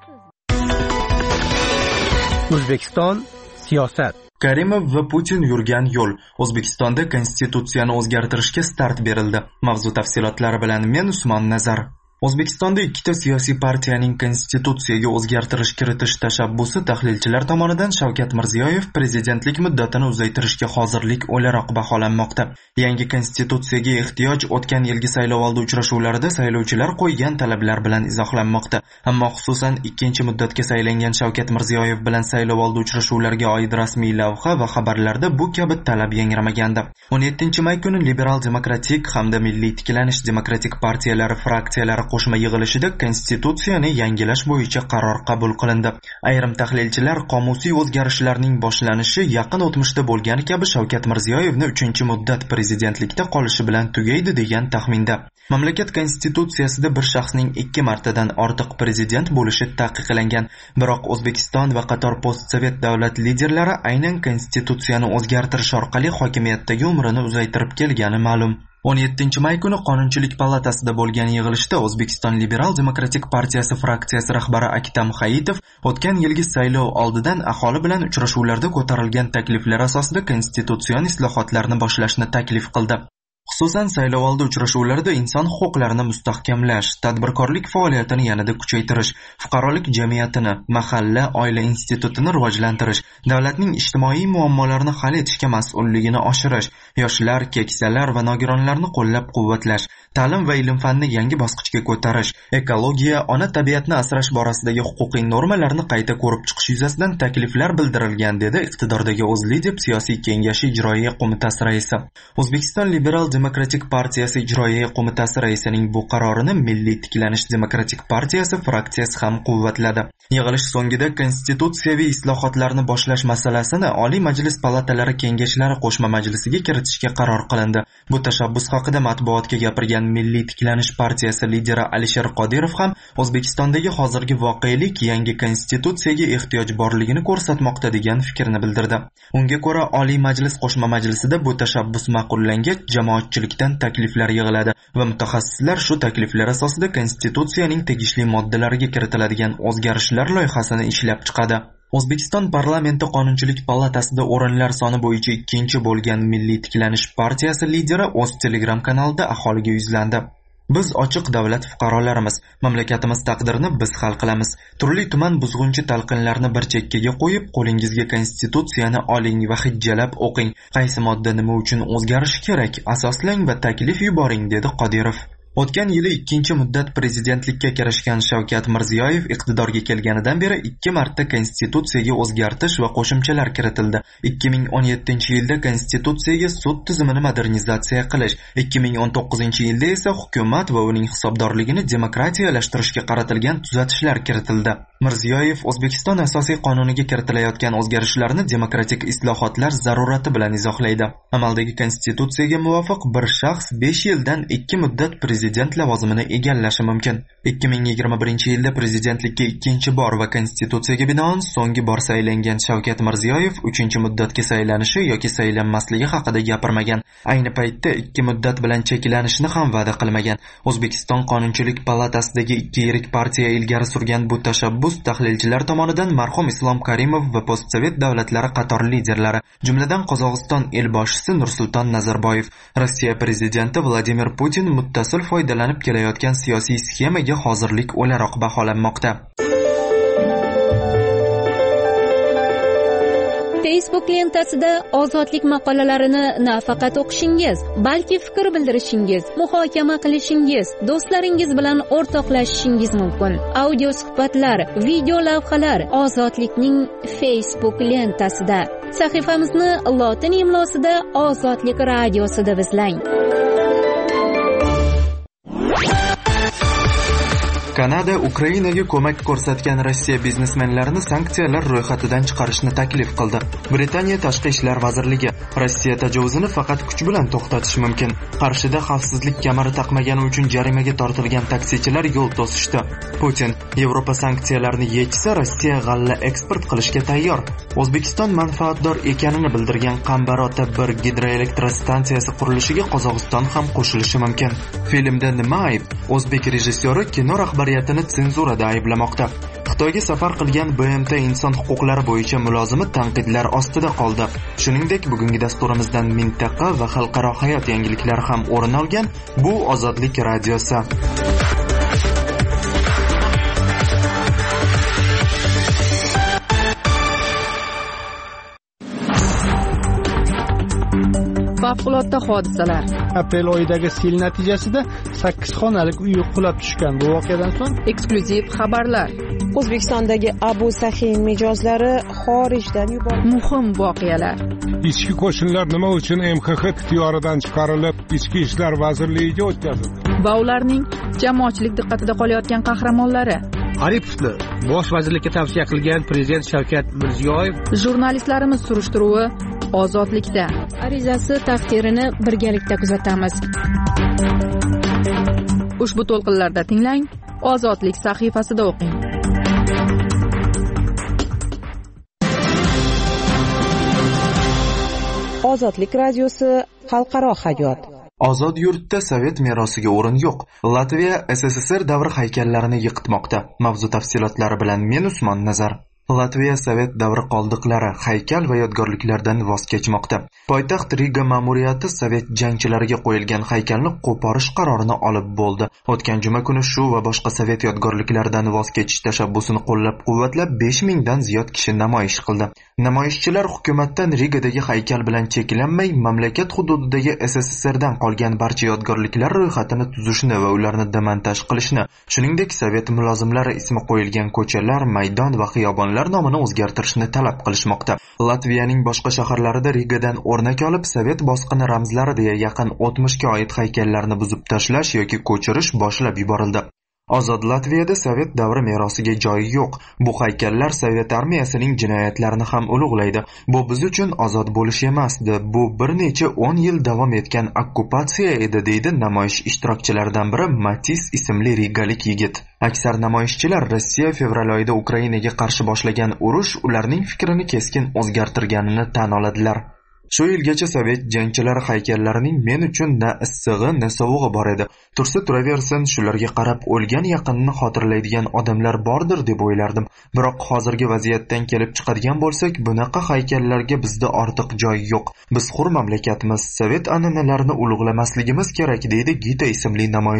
S9: O'zbekiston siyosat.
S1: Karimov va Putin yurgan yo'l. O'zbekistonda konstitutsiyani o'zgartirishga start berildi. Mavzu tafsilotlari bilan men Usmon Nazar. O'zbekistonda ikkita siyosiy partiyaning konstitutsiyaga o'zgartirish kiritish tashabbusi tahlilchilar tomonidan Shavkat Mirziyoyev prezidentlik muddatini uzaytirishga hozirlik o'laroq baholanmoqda. Yangi konstitutsiyaga ehtiyoj o'tgan yilgi saylovoldi uchrashuvlarida saylovchilar qo'ygan talablar bilan izohlanmoqda. Ammo xususan ikkinchi muddatga saylangan Shavkat Mirziyoyev bilan saylovoldi uchrashuvlariga oid rasmiy lavha va xabarlarda bu kabi talab yangramagandi. 17-may kuni Liberal demokratik hamda Milliy tiklanish demokratik partiyalari fraksiyalari qo'shma yig'ilishida konstitutsiyani yangilash bo'yicha qaror qabul qilindi. Ayrim tahlilchilar qomusiy o'zgarishlarning boshlanishi yaqin o'tmishda bo'lgani kabi Shavkat Mirziyoyevni 3-muddat prezidentlikda qolishi bilan tugaydi degan taxminda. Mamlakat konstitutsiyasida bir shaxsning 2 martadan ortiq prezident bo'lishi taqiqlangan. Biroq O'zbekiston va qator postsovet davlat liderlari aynan konstitutsiyani o'zgartirish orqali hokimiyatdagi umrini uzaytirib kelgani ma'lum. 17-may kuni Qonunchilik palatasida bo'lgan yig'ilishda O'zbekiston Liberal demokratik partiyasi fraksiyasi rahbari Aktam Hayitov o'tgan yilgi saylov oldidan aholi bilan uchrashuvlarda ko'tarilgan takliflar asosida konstitutsion islohotlarni boshlashni taklif qildi. Xususan saylovoldi uchrashuvlarida inson huquqlarini mustahkamlash, tadbirkorlik faoliyatini yanada kuchaytirish, fuqarolik jamiyatini, mahalla, oila institutini rivojlantirish, davlatning ijtimoiy muammolarini hal etishga mas'ulligini oshirish, yoshlar, keksalar va nogironlarni qo'llab-quvvatlash, ta'lim va ilm-fanni yangi bosqichga ko'tarish, ekologiya, ona tabiatni asrash borasidagi huquqiy normalarni qayta ko'rib chiqish yuzasidan takliflar bildirilgan, dedi iqtidordagi O'zLidep siyosiy kengashi ijroiya qo'mitasi raisi. O'zbekiston Liberal demokratik partiyasi ijroiya qo'mitasi raisining bu qarorini Milliy tiklanish demokratik partiyasi fraksiyasi ham quvvatladi. Yig'ilish so'ngida konstitutsiyaviy islohotlarni boshlash masalasini Oliy Majlis palatalari kengashlari qo'shma majlisiga kiritishga qaror qilindi. Bu tashabbus haqida matbuotga gapirgan Milliy tiklanish partiyasi lideri Alisher Qodirov ham O'zbekistondagi hozirgi voqelik yangi konstitutsiyaga ehtiyoj borligini ko'rsatmoqda degan fikrni bildirdi. Unga ko'ra Oliy Majlis qo'shma majlisida bu tashabbus ma'qullangach, jamoatchilikdan takliflar yig'iladi va mutaxassislar shu takliflar asosida konstitutsiyaning tegishli moddalariga kiritiladigan o'zgarishlar loyihasini ishlab chiqadi. O'zbekiston parlamenti Qonunchilik palatasida o'rinlar soni bo'yicha 2-chi bo'lgan Milliy tiklanish partiyasi lideri o'z Telegram kanalida aholiga yuzlandi. Biz ochiq davlat fuqarolarimiz, mamlakatimiz taqdirini biz hal qilamiz. Turli tuman buzg'unchi talqinlarni bir chekkaga qo'yib, qo'lingizga konstitutsiyani oling va hijjalab o'qing. Qaysi modda nima uchun o'zgarishi kerak, asoslang va taklif yuboring, dedi Qodirov. O'tgan yili 2-muddat prezidentlikka kirishgan Shavkat Mirziyoyev iqtidorga kelganidan beri 2 marta konstitutsiyaga o'zgartish va qo'shimchalar kiritildi. 2017-yilda konstitutsiyaga sud tizimini modernizatsiya qilish, 2019-yilda esa hukumat va uning hisobdorligini demokratiyalashtirishga qaratilgan tuzatishlar kiritildi. Mirziyoyev O'zbekiston asosiy qonuniga kiritilayotgan o'zgarishlarni demokratik islohotlar zarurati bilan izohlaydi. Amaldagi konstitutsiyaga muvofiq bir shaxs 5 yildan 2 muddat prezident lavozimini egallashi mumkin. 2021-yilda prezidentlikka 2-bor va konstitutsiyaga binoan so'nggi bor saylangan Shavkat Mirziyoyev 3-muddatga saylanishi yoki saylanmasligi haqida gapirmagan. Ayni paytda 2 muddat bilan cheklanishni ham va'da qilmagan. O'zbekiston Qonunchilik palatasidagi 2 yirik partiya ilgari surgan bu tashabbus tahlilchilar tomonidan marhum Islom Karimov va postsovet davlatlari qator liderlari, jumladan Qozog'iston elboshisi Nursulton Nazarboyev, Rossiya prezidenti Vladimir Putin muttasil foydalanib kelayotgan siyosiy sxemaga hozirlik o'laroq baholanmoqda.
S6: Facebook lentasida ozodlik maqolalarini nafaqat o'qishingiz, balki fikr bildirishingiz, muhokama qilishingiz, do'stlaringiz bilan o'rtoqlashishingiz mumkin. Audio suhbatlar, video lavhalar ozodlikning Facebook lentasida. Sahifamizni lotin imlosida Ozodlik radiosida izlang.
S1: Kanada Ukrainaga ko'mak ko'rsatgan Rossiya biznesmenlarini sanksiyalar ro'yxatidan chiqarishni taklif qildi. Britaniya Tashqi ishlar vazirligi Rossiya tajovuzini faqat kuch bilan to'xtatish mumkin. Qarshida xavfsizlik kamari taqmagani uchun jarimaga tortilgan taksichilar yo'l to'sishdi. Putin Yevropa sanksiyalarni yechsa, Rossiya g'alla eksport qilishga tayyor. O'zbekiston manfaatdor ekanini bildirgan Qambarota 1 gidroelektrostansiyasi qurilishiga Qozog'iston ham qo'shilishi mumkin. Filmda nima ayb? O'zbek rejissyori kino rahbariyatini senzurada ayblamoqda. Xitoyga safar qilgan BMT inson huquqlari bo'yicha mulozimi tanqidlar ostida qoldi. Shuningdek, bugungi dasturimizdan mintaqa va xalqaro hayot yangiliklari ham o'rin olgan. Bu Ozodlik radiosi.
S4: Favqulodda hodisalar.
S9: Aprel oyidagi sel natijasida 8 xonalik uy qulab tushgan. Bu voqeadan so'ng
S4: eksklyuziv xabarlar.
S10: O'zbekistondagi Abu Sahin mijozlari xorijdan yuborildi.
S4: Muhim voqealar.
S7: Ichki qo'shinlar nima uchun MXX ixtiyoridan chiqarilib, Ichki ishlar vazirligiga o'tkazildi?
S4: Va ularning jamoatchilik diqqatida qolayotgan qahramonlari.
S9: Aripovni bosh vazirlikka tavsiya qilgan prezident Shavkat Mirziyoyev.
S4: Jurnalistlarimiz surishtiruvi Ozodlikda.
S6: Arizasi taqdirini birgalikda kuzatamiz.
S4: Ushbu to'lqinlarda tinglang, Ozodlik sahifasida o'qing.
S10: Ozodlik radiosi xalqaro hayot.
S1: Ozod yurtda sovet merosiga o'rin yo'q. Latviya SSSR davri haykallarini yiqitmoqda. Mavzu tafsilotlari bilan men Usmon Nazar. Latviya sovet davri qoldiqlari, haykal va yodgorliklardan voz kechmoqda. Poytaxt Riga ma'muriyati sovet jangchilariga qo'yilgan haykalni qo'porish qarorini olib bo'ldi. O'tgan juma kuni shu va boshqa sovet yodgorliklaridan voz kechish tashabbusini qo'llab-quvvatlab 5000 dan ziyod kishi namoyish qildi. Namoyishchilar hukumatdan Rigadagi haykal bilan cheklanmay, mamlakat hududidagi SSSRdan qolgan barcha yodgorliklar ro'yxatini tuzishni va ularni demontaj qilishni, shuningdek sovet mulozimlari ismi qo'yilgan ko'chalar, maydon va xiyobonlar nomini o'zgartirishni talab qilishmoqda. Latviyaning boshqa shaharlarida Rigadan o'rnak olib, sovet bosqini ramzlari deya yaqin 60 ga oid haykallarni buzib tashlash yoki ko'chirish boshlab yuborildi. Ozod Latviyada sovet davri merosiga joyi yo'q. Bu haykallar sovet armiyasining jinoyatlarini ham ulug'laydi. Bu biz uchun ozod bo'lish emasdi. Bu bir necha 10 yil davom etgan okkupatsiya edi, deydi namoyish ishtirokchilaridan biri Matis ismli rigalik yigit. Aksar namoyishchilar Rossiya fevral oyida Ukrainaga qarshi boshlagan urush ularning fikrini keskin o'zgartirganini tan oladilar. Shu yilgacha sovet jangchilari haykallarining men uchun na issig'i, na sovug'i bor edi. Tursa turaversin, shularga qarab o'lgan yaqinni xotirlaydigan odamlar bordir deb o'ylardim. Biroq hozirgi vaziyatdan kelib chiqadigan bo'lsak, bunaqa haykallarga bizda ortiq joy yo'q. Biz hur mamlakatimiz, sovet an'analarini ulug'lamasligimiz kerak, deydi Gita ismli namoyishchi.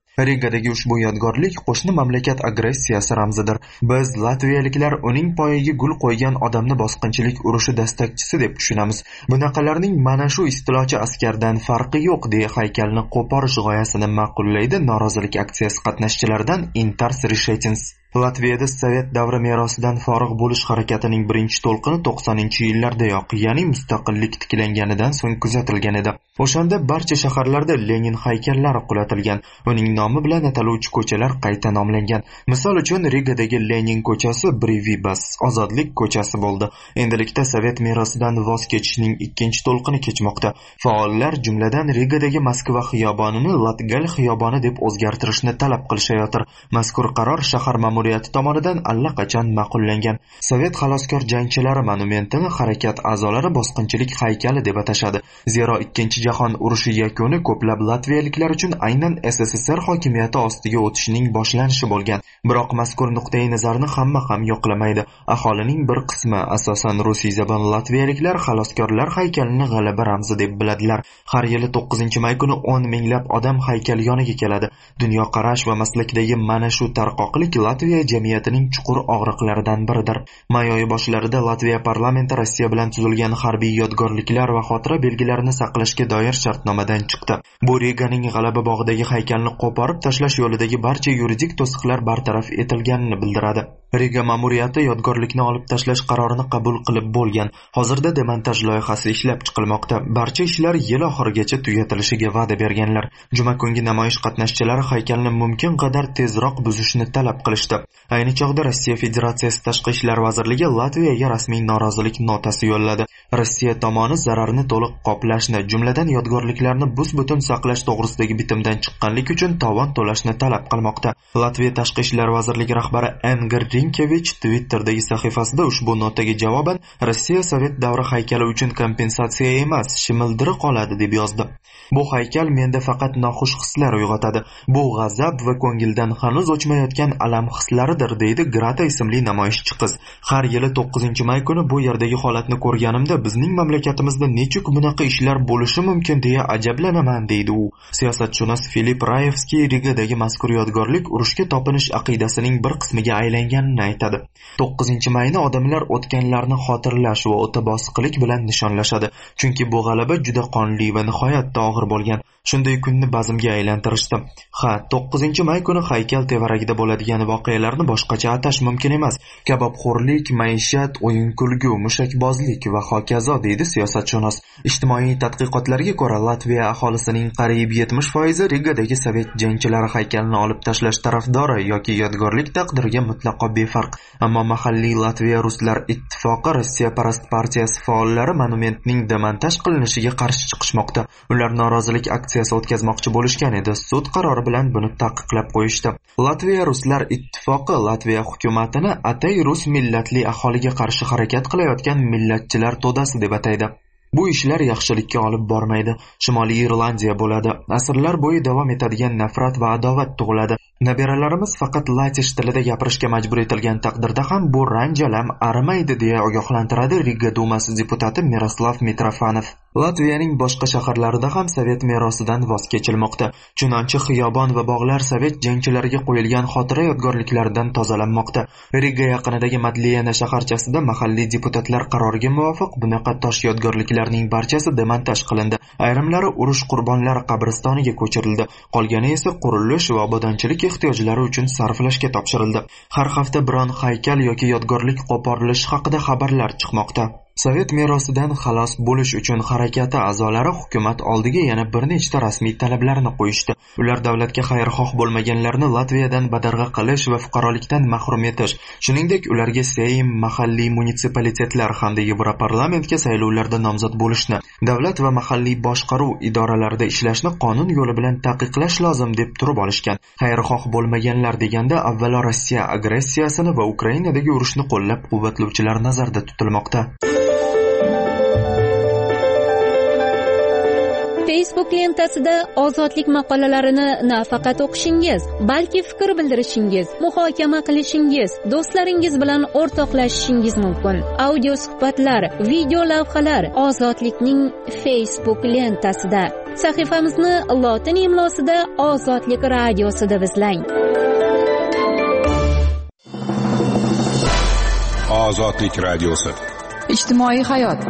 S1: Rigadagi ushbu yodgorlik qo'shni mamlakat agressiyasi ramzidir. Biz latviyaliklar uning poyiga gul qo'ygan odamni bosqinchilik urushi dastakchisi deb tushunamiz. Bunaqalarning mana shu istilochi askardan farqi yo'q deya haykalni qo'porish g'oyasini ma'qullaydi norozilik aksiyasi qatnashchilaridan Intars Rishetins. Latviyada Sovet davri merosidan forig' bo'lish harakatining birinchi to'lqini 90-yillardayoq, ya'ni mustaqillik tiklanganidan so'ng kuzatilgan edi. O'shanda barcha shaharlarda Lenin haykallari qulatilgan, uning nomi bilan ataluvchi ko'chalar qayta nomlangan. Misol uchun Rigadagi Lenin ko'chasi Brivibas, Ozodlik ko'chasi bo'ldi. Endilikda Sovet merosidan voz kechishning ikkinchi to'lqini kechmoqda. Faollar jumladan Rigadagi Moskva xiyobonini Latgal xiyoboni deb o'zgartirishni talab qilishayotir. Mazkur qaror shahar ma'muriyati tomonidan allaqachon ma'qullangan. Sovet xaloskor jangchilari monumentini harakat a'zolari bosqinchilik haykali deb atashadi. Zero ikkinchi jahon urushi yakuni ko'plab latviyaliklar uchun aynan SSSR hokimiyati ostiga o'tishning boshlanishi bo'lgan. Biroq mazkur nuqtai nazarni hamma ham yoqlamaydi. Aholining bir qismi, asosan rusiy zabon latviyaliklar xaloskorlar haykalini g'alaba ramzi deb biladilar. Har yili 9-may kuni 10 minglab odam haykal yoniga keladi. Dunyo qarash va maslakdagi mana shu tarqoqlik Latviya jamiyatining chuqur og'riqlaridan biridir. May oyi boshlarida Latviya parlamenti Rossiya bilan tuzilgan harbiy yodgorliklar va xotira belgilarini saqlashga doir shartnomadan chiqdi. Bu Riganing g'alaba bog'idagi haykalni qo'porib tashlash yo'lidagi barcha yuridik to'siqlar bartaraf etilganini bildiradi. Riga ma'muriyati yodgorlikni olib tashlash qarorini qabul qilib bo'lgan. Hozirda demontaj loyihasi ishlab chiqilmoqda. Barcha ishlar yil oxirigacha tugatilishiga va'da berganlar. Juma kungi namoyish qatnashchilari haykalni mumkin qadar tezroq buzishni talab qilishdi. Ayni chog'da Rossiya Federatsiyasi Tashqi ishlar vazirligi Latviyaga rasmiy norozilik notasi yo'lladi. Rossiya tomoni zararni to'liq qoplashni, jumladan yodgorliklarni bus-butun saqlash to'g'risidagi bitimdan chiqqanlik uchun tovon to'lashni talab qilmoqda. Latviya Tashqi ishlar vazirligi rahbari Engir Rinkevich Twitter'dagi sahifasida ushbu notaga javoban Rossiya Sovet davri haykali uchun kompensatsiya emas, shimildirib qoladi deb yozdi. Bu haykal menda faqat noxush hislar uyg'otadi. Bu g'azab va ko'ngildan hanuz o'chmayotgan alam hislaridir, deydi Grata ismli namoyishchi qiz. Har yili 9-may kuni bu yerdagi holatni ko'rganimda bizning mamlakatimizda nechuk bunaqa ishlar bo'lishi mumkin deya ajablanaman, deydi u. Siyosatshunos Filip Rayevskiy Rigadagi mazkur yodgorlik urushga topinish aqidasining bir qismiga aylanganini aytadi. 9-mayni odamlar o'tganlarni xotirlash va o'ta bosiqlik bilan nishonlashadi, chunki bu g'alaba juda qonli va nihoyatda og'ir bo'lgan. Shunday kunni bazmga aylantirishdi. 9-may kuni haykal tevaragida bo'ladigan voqealarni boshqacha atash mumkin emas. Kabobxo'rlik, maishat, o'yin-kulgu, mushakbozlik va hokazo, deydi siyosatshunos. Ijtimoiy tadqiqotlarga ko'ra, Latviya aholisining qariyb 70% Rigadagi sovet jangchilari haykalini olib tashlash tarafdori yoki yodgorlik taqdiriga mutlaqo befarq. Ammo mahalliy Latviya Ruslar ittifoqi Rossiya parast partiyasi faollari monumentning demontaj qilinishiga qarshi chiqishmoqda. Ular norozilik aksiyasi o'tkazmoqchi bo'lishgan edi. Sud qarori bilan buni taqiqlab qo'yishdi. Latviya Ruslar ittifoqi Latviya hukumatini atay rus millatli aholiga qarshi harakat qilayotgan millatchilar to'dasi deb ataydi. Bu ishlar yaxshilikka olib bormaydi. Shimoliy Irlandiya bo'ladi. Asrlar bo'yi davom etadigan nafrat va adovat tug'iladi. Nabiralarimiz faqat latish tilida gapirishga majbur etilgan taqdirda ham bu ranjalam arimaydi deya ogohlantiradi Riga dumasi deputati Miroslav Mitrofanov. Latviyaning boshqa shaharlarida ham sovet merosidan voz kechilmoqda. Chunonchi xiyobon va bog'lar sovet jangchilariga qo'yilgan xotira yodgorliklaridan tozalanmoqda. Riga yaqinidagi Madliyana shaharchasida mahalliy deputatlar qaroriga muvofiq bunaqa tosh yodgorliklarning barchasi demontaj qilindi. Ayrimlari urush qurbonlari qabristoniga ko'chirildi. Qolgani esa qurilish va obodonchilik ehtiyojlari uchun sarflashga topshirildi. Har hafta biron haykal yoki yodgorlik qo'porilishi haqida xabarlar chiqmoqda. Sovet merosidan xalos bo'lish uchun harakati a'zolari hukumat oldiga yana bir nechta rasmiy talablarni qo'yishdi. Ular davlatga xayrixoh bo'lmaganlarni Latviyadan badarg'a qilish va fuqarolikdan mahrum etish, shuningdek ularga Seym, mahalliy munitsipalitetlar hamda Yevroparlamentga saylovlarda nomzod bo'lishni, davlat va mahalliy boshqaruv idoralarida ishlashni qonun yo'li bilan taqiqlash lozim deb turib olishgan. Xayrixoh bo'lmaganlar deganda avvalo Rossiya agressiyasini va Ukrainadagi urushni qo'llab-quvvatlovchilar nazarda tutilmoqda.
S6: Facebook lentasida ozodlik maqolalarini nafaqat o'qishingiz, balki fikr bildirishingiz, muhokama qilishingiz, do'stlaringiz bilan o'rtoqlashishingiz mumkin. Audio suhbatlar, video lavhalar Ozodlikning Facebook lentasida. Sahifamizni lotin imlosida Ozodlik radiosida izlang.
S7: Ozodlik radiosi.
S4: Ijtimoiy hayot.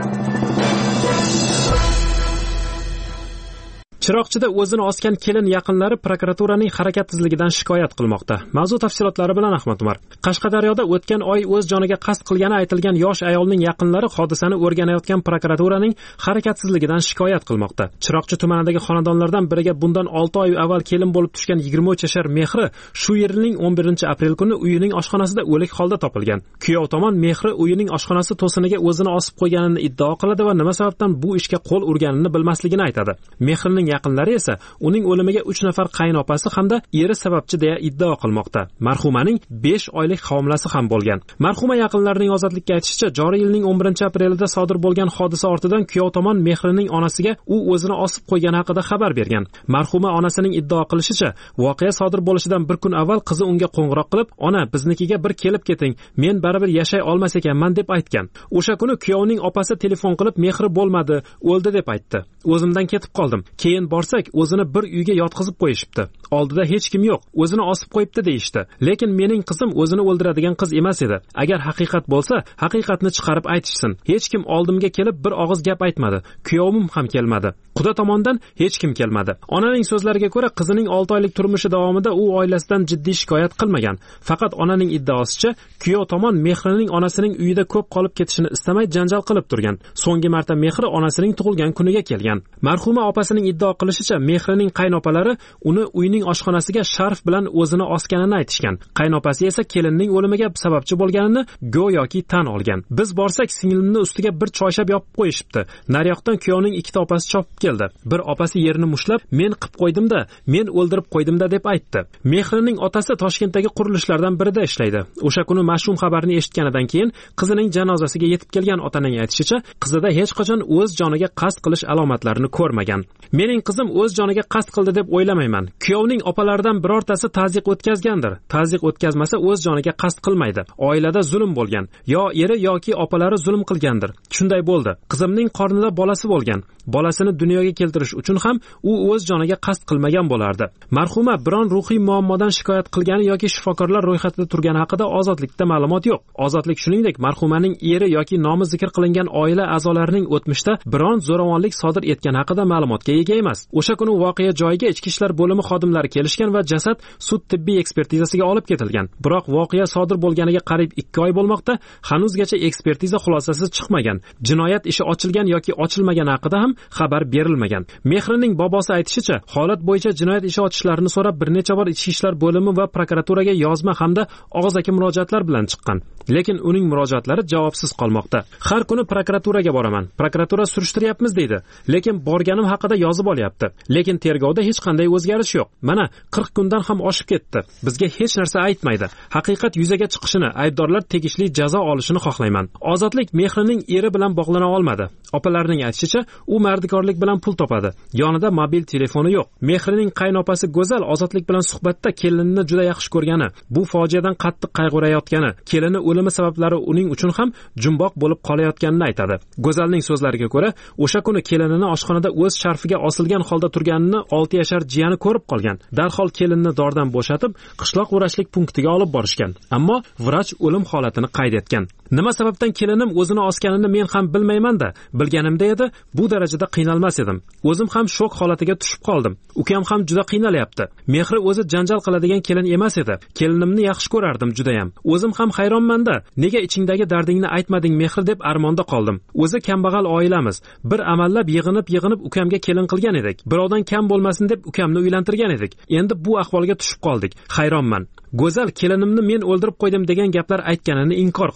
S8: Chiroqchida o'zini osgan kelin yaqinlari prokuraturaning harakatsizligidan shikoyat qilmoqda. Mavzu tafsilotlari bilan Ahmad Umar. Qashqadaryoda o'tgan oy o'z joniga qasd qilgani aytilgan yosh ayolning yaqinlari hodisani o'rganayotgan prokuraturaning harakatsizligidan shikoyat qilmoqda. Chiroqchi tumanidagi xonadonlardan biriga bundan 6 oy avval kelin bo'lib tushgan 23 yashar Mehri shu yilning 11-aprel kuni uyining oshxonasida o'lik holda topilgan. Kuyov tomon Mehri uyining oshxonasi to'siniga o'zini osib qo'yganini iddao qiladi va nima sababdan bu ishga qo'l urganini bilmasligini aytadi. Mehrining yaqinlari esa uning o'limiga 3 nafar qaynopasi hamda eri sababchi deya iddao qilmoqda. Marhumaning 5 oylik homilasi ham bo'lgan. Marhuma yaqinlarining ozodlikka aytishicha, joriy yilning 11-aprelida sodir bo'lgan hodisa ortidan kuyov tomon Mehrining onasiga u o'zini osib qo'ygani haqida xabar bergan. Marhuma onasining iddao qilishicha, voqea sodir bo'lishidan bir kun avval qizi unga qo'ng'iroq qilib, "Ona, biznikiga bir kelib keting, men baribir yashay olmas ekanman" deb aytgan. O'sha kuni kuyovning opasi telefon qilib, "Mehri bo'lmadi, o'ldi" deb aytdi. "O'zimdan ketib qoldim. Keyin borsak, o'zini bir uyga yotqizib qo'yishibdi. Oldida hech kim yo'q, o'zini osib qo'yibdi" deyishdi. Lekin mening qizim o'zini o'ldiradigan qiz emas edi. Agar haqiqat bo'lsa, haqiqatni chiqarib aytishsin. Hech kim oldimga kelib bir og'iz gap aytmadi. Kuyovim ham kelmadi. Quda tomondan hech kim kelmadi. Onaning so'zlariga ko'ra, qizining 6 oylik turmushi davomida u oilasidan jiddiy shikoyat qilmagan. Faqat onaning iddaosicha, kuyov tomon Mehrining onasining uyida ko'p qolib ketishini istamay janjal qilib turgan. So'nggi marta Mehri onasining tug'ilgan kuniga kelgan. Marhuma opasining iddao qilishicha, Mehrining qaynopalari uni uyning oshxonasiga sharf bilan o'zini osganini aytishgan. Qaynopasi esa kelinning o'limiga sababchi bo'lganini go'yoki tan olgan. "Biz borsak, singlimni ustiga bir choyshab yopib qo'yishibdi. Naryoqdan kuyovning ikkita opasi chopib keldi. Bir opasi yerini mushlab, "Men qilib qo'ydim-da, men o'ldirib qo'ydim-da" deb aytdi. Mehrining otasi Toshkentdagi qurilishlardan birida ishlaydi. O'sha kuni mash'um xabarni eshitganidan keyin qizining janozasiga yetib kelgan otaning aytishicha, qizida hech qachon o'z joniga qasd qilish alomatlarini ko'rmagan. "Mening qizim o'z joniga qasd qildi deb o'ylamayman. Kuyovning opalaridan birortasi ta'ziq o'tkazgandir. Ta'ziq o'tkazmasa o'z joniga qasd qilmaydi. Oilada zulm bo'lgan. Yo eri yoki opalari zulm qilgandir. Shunday bo'ldi. Qizimning qornida bolasi bo'lgan. Bolasini dunyoga keltirish uchun ham u o'z joniga qasd qilmagan bo'lardi." Marhuma biron ruhiy muammodan shikoyat qilgani yoki shifokorlar ro'yxatida turgani haqida Ozodlikda ma'lumot yo'q. Ozodlik shuningdek marhumaning eri yoki nomi zikr qilingan oila a'zolarining o'tmishda biron zo'ravonlik sodir etgani haqida ma'lumotga ega emas. O'sha kuni voqea joyiga ichki ishlar bo'limi xodimlari kelishgan va jasad sud tibbiy ekspertizasiga olib ketilgan. Biroq voqea sodir bo'lganiga qariyb 2 oy bo'lmoqda, hanuzgacha ekspertiza xulosasi chiqmagan. Jinoyat ishi ochilgan yoki ochilmagani haqida ham xabar berilmagan. Mehrining bobosi aytishicha, holat bo'yicha jinoyat ishi ochishlarini so'rab bir necha bor ichki ishlar bo'limi va prokuraturaga yozma hamda og'zaki murojaatlar bilan chiqqan. Lekin uning murojaatlari javobsiz qolmoqda. "Har kuni prokuraturaga boraman. Prokuratura surishtiryapmiz" deydi. Lekin borganim haqida yozib olyapti. Lekin tergovda hech qanday o'zgarish yo'q. Mana 40 kundan ham oshib ketdi. Bizga hech narsa aytmaydi. Haqiqat yuzaga chiqishini, aybdorlar tegishli jazo olishini xohlayman. Ozodlik Mehrining eri bilan bog'lana olmadi. Opalarining aytishicha, u mardikorlik bilan pul topadi. Yonida mobil telefoni yo'q. Mehrining qaynopasi Go'zal Ozodlik bilan suhbatda kelinini juda yaxshi ko'rgani, bu fojiadan qattiq qayg'urayotgani, kelini o'limi sabablari uning uchun ham jumboq bo'lib qolayotganini aytadi. Go'zalning so'zlariga ko'ra, o'sha kuni kelinini oshxonada o'z sharfiga osilgan holda turganini 6 yashar jiyani ko'rib qolgan. Darhol kelinni dordan bo'shatib, qishloq vrachlik punktiga olib borishgan. Ammo vrach o'lim holatini qayd etgan. "Nima sababdan kelinim o'zini osganini men ham bilmayman-da. Bilganimda edi, bu darajada qiynalmas edim. O'zim ham shok holatiga tushib qoldim. Ukam ham juda qiynalyapti. Mehri o'zi janjal qiladigan kelin emas edi. Kelinimni yaxshi ko'rardim juda ham. O'zim ham hayronman-da. Nega ichingdagi dardingni aytmading Mehri deb armonda qoldim. O'zi kambag'al oilamiz. Bir amallab yig'inib ukamga kelin qilgan edik. Birovdan kam bo'lmasin deb ukamni uylantirgan edik. Endi bu ahvolga tushib qoldik. Hayronman." Go'zal kelinimni men o'ldirib qo'ydim degan gaplar aytganini inkor qildi.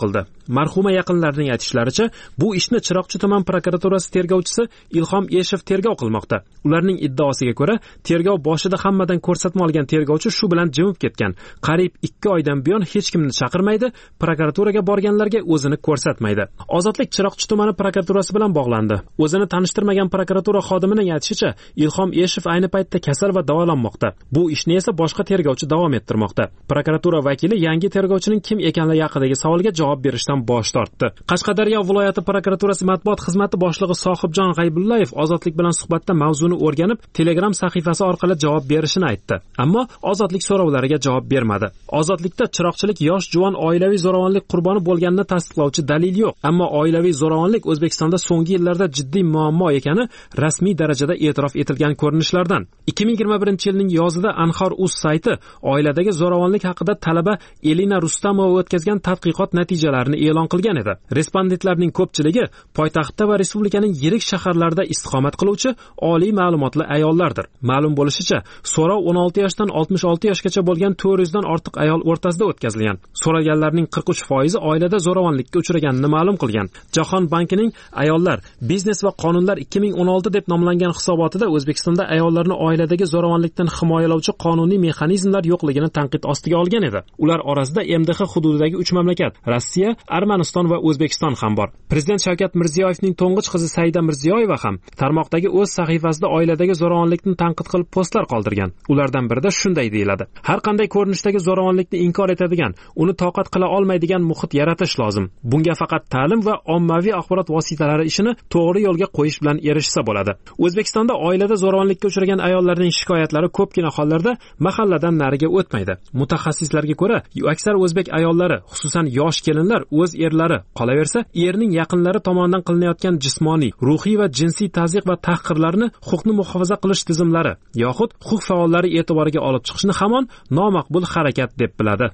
S8: Marhuma yaqinlarining aytishlaricha, bu ishni Chiroqchi tuman prokuraturasi tergovchisi Ilhom Eshev tergov qilmoqda. Ularning iddaosiga ko'ra, tergov boshida hammadan ko'rsatma olgan tergovchi shu bilan jimib ketgan. Qariyb 2 oydan buyon hech kimni chaqirmaydi, prokuraturaga borganlarga o'zini ko'rsatmaydi. Ozodlik Chiroqchi tumani prokuraturasi bilan bog'landi. O'zini tanishtirmagan prokuratura xodimining aytishicha, Ilhom Eshev ayni paytda kasal va davolanmoqda. Bu ishni esa boshqa tergovchi davom ettirmoqda. Prokuratura vakili yangi tergovchining kim ekanligi haqidagi savolga javob berishdan bosh tortdi. Qashqadaryo viloyati prokuraturasi matbuot xizmati boshlig'i Sohibjon G'aybullayev Ozodlik bilan suhbatda mavzuni o'rganib, Telegram sahifasi orqali javob berishini aytdi. Ammo Ozodlik so'rovlariga javob bermadi. Ozodlikda chiroqchilik yosh juvon oilaviy zo'ravonlik qurboni bo'lganini tasdiqlovchi dalil yo'q. Ammo oilaviy zo'ravonlik O'zbekistonda so'nggi yillarda jiddiy muammo ekani rasmiy darajada e'tirof etilgan ko'rinishlardan. 2021-yilning yozida Anhor.uz sayti oiladagi zo'ravonlik haqida talaba Elina Rustamova o'tkazgan tadqiqot natijalarini e'lon qilgan edi. Respondentlarning ko'pchiligi poytaxtda va respublikaning yirik shaharlarida istiqomat qiluvchi oliy ma'lumotli ayollardir. Ma'lum bo'lishicha, so'rov 16 yoshdan 66 yoshgacha bo'lgan 400 dan ortiq ayol o'rtasida o'tkazilgan. So'raganlarning 43% oilada zo'ravonlikka uchraganini ma'lum qilgan. Jahon bankining ayollar, biznes va qonunlar 2016 deb nomlangan hisobotida O'zbekistonda ayollarni oiladagi zo'ravonlikdan himoyalovchi qonuniy mexanizmlar yo'qligini tanqid ostiga olgan edi. Ular orasida MDH hududidagi 3 mamlakat — Rossiya, Armaniston va O'zbekiston ham bor. Prezident Shavkat Mirziyoyevning to'ng'ich qizi Saida Mirziyoyeva ham tarmoqdagi o'z sahifasida oiladagi zo'ravonlikni tanqid qilib postlar qoldirgan. Ulardan birida shunday deyiladi: har qanday ko'rinishdagi zo'ravonlikni inkor etadigan, uni toqat qila olmaydigan muhit yaratish lozim. Bunga faqat ta'lim va ommaviy axborot vositalari ishini to'g'ri yo'lga qo'yish bilan erishsa bo'ladi. O'zbekistonda oilada zo'ravonlikka uchragan ayollarning shikoyatlari ko'pgina hollarda mahalladan nariga o'tmaydi. Mutaxassislarga ko'ra, aksar o'zbek ayollari, xususan yosh kelinlar o'z erlari, qolaversa erning yaqinlari tomonidan qilinayotgan jismoniy, ruhiy va jinsiy tazyiq va tahqirlarni huquqni muhofaza qilish tizimlari yoxud huquq faollari e'tiboriga olib chiqishni hamon nomaqbul harakat deb biladi.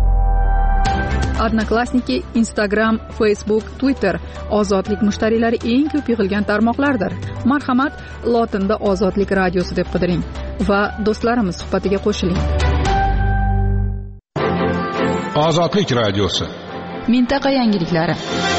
S4: Odnoklassniki, Instagram, Facebook, Twitter ozodlik mushtariylari eng ko'p yig'ilgan tarmoqlardir. Marhamat, lotinda Ozodlik radiosi deb qidiring va do'stlarimiz suhbatiga qo'shiling.
S7: Ozodlik radiosi.
S4: Mintaqa yangiliklari.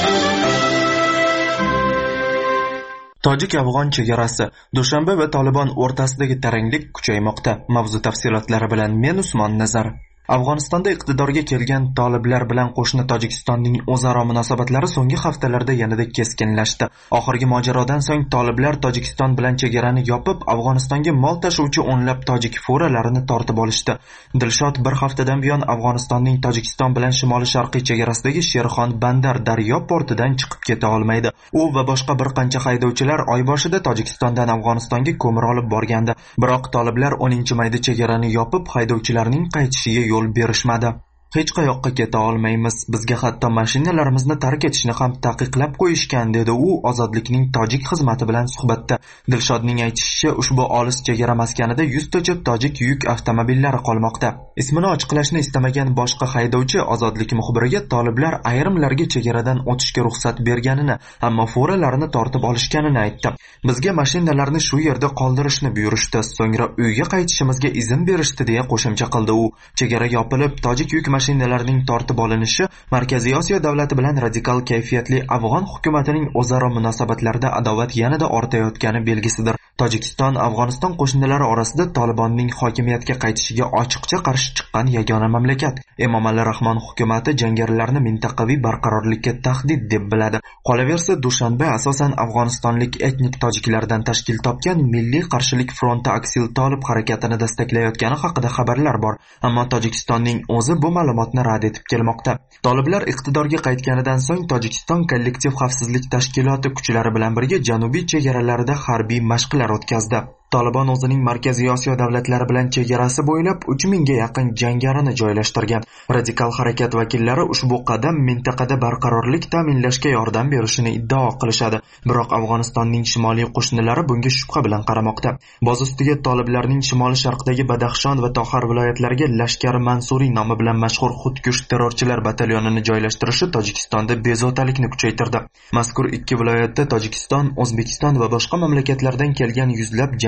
S1: Tojik-afg'on chegarasi, Dushanbe va Tolibon o'rtasidagi taranglik kuchaymoqda. Mavzu tafsilotlari bilan men Usmon Nazar. Afg'onistonda iqtidorga kelgan toliblar bilan qo'shni Tojikistonning o'zaro munosabatlari so'nggi haftalarda yanada keskinlashdi. Oxirgi mojarodan so'ng toliblar Tojikiston bilan chegarani yopib, Afg'onistonga mol tashuvchi o'nlab tojik furalarini tortib olishdi. Dilshod bir haftadan buyon Afg'onistonning Tojikiston bilan shimoli-sharqiy chegarasidagi Sherxon Bandar daryo portidan chiqib keta olmaydi. U va boshqa bir qancha haydovchilar oy boshida Tojikistondan Afg'onistonga ko'mir olib borgandi. Biroq toliblar 10-mayda chegarani yopib, haydovchilarning qaytishiga yo'l berishmadi. Hech qayoqqa keta olmaymiz. Bizga hatto mashinalarimizni tark etishni ham taqiqlab qo'yishgan, dedi u Ozodlikning tojik xizmati bilan suhbatda. Dilshodning aytishicha, ushbu olis chegara maskanida 100 tacha tojik yuk avtomobillari qolmoqda. Ismini ochiqlashni istamagan boshqa haydovchi Ozodlik muxbiriga toliblar ayrimlarga chegaradan o'tishga ruxsat berganini, ammo furalarini tortib olishganini aytdi. Bizga mashinalarni shu yerda qoldirishni buyurishdi, so'ngra uyga qaytishimizga izn berishdi, deya qo'shimcha qildi u. Chegara yopilib, tojik yuk mashinalarning tortib olinishi Markaziy Osiyo davlati bilan radikal kayfiyatli afg'on hukumatining o'zaro munosabatlarida adovat yanada ortayotgani belgisidir. Tojikiston Afg'oniston qo'shnilari orasida Tolibonning hokimiyatga qaytishiga ochiqcha qarshi chiqqan yagona mamlakat. Emomali Rahmon hukumati jangarilarni mintaqaviy barqarorlikka tahdid deb biladi. Qolaversa, Dushanbe asosan afg'onistonlik etnik tojiklardan tashkil topgan Milliy qarshilik fronti Aksil Tolib harakatini destaklayotgani haqida xabarlar bor, ammo Tojikistonning o'zi bu ma'lumotni rad etib kelmoqda. Toliblar iqtidorga qaytganidan so'ng Tojikiston kollektiv xavfsizlik tashkiloti kuchlari bilan birga janubiy chegaralarida harbiy mashqlar o'tkazdi. Tolibon o'zining Markaziy Osiyo davlatlari bilan chegarasi bo'ylab 3000 ga yaqin jangarini joylashtirgan. Radikal harakat vakillari ushbu qadam mintaqada barqarorlik ta'minlashga yordam berishini iddao qilishadi. Biroq Afg'onistonning shimoliy qo'shnilari bunga shubha bilan qaramoqda. Boz ustiga toliblarning shimoli-sharqdagi Badaxshon va Toxar viloyatlariga Lashkar Mansuriy nomi bilan mashhur xudkush terrorchilar batalyonini joylashtirishi Tojikistonda bezovtalikni kuchaytirdi. Mazkur ikki viloyatda Tojikiston, O'zbekiston va boshqa mamlakatlardan kelgan yuzlab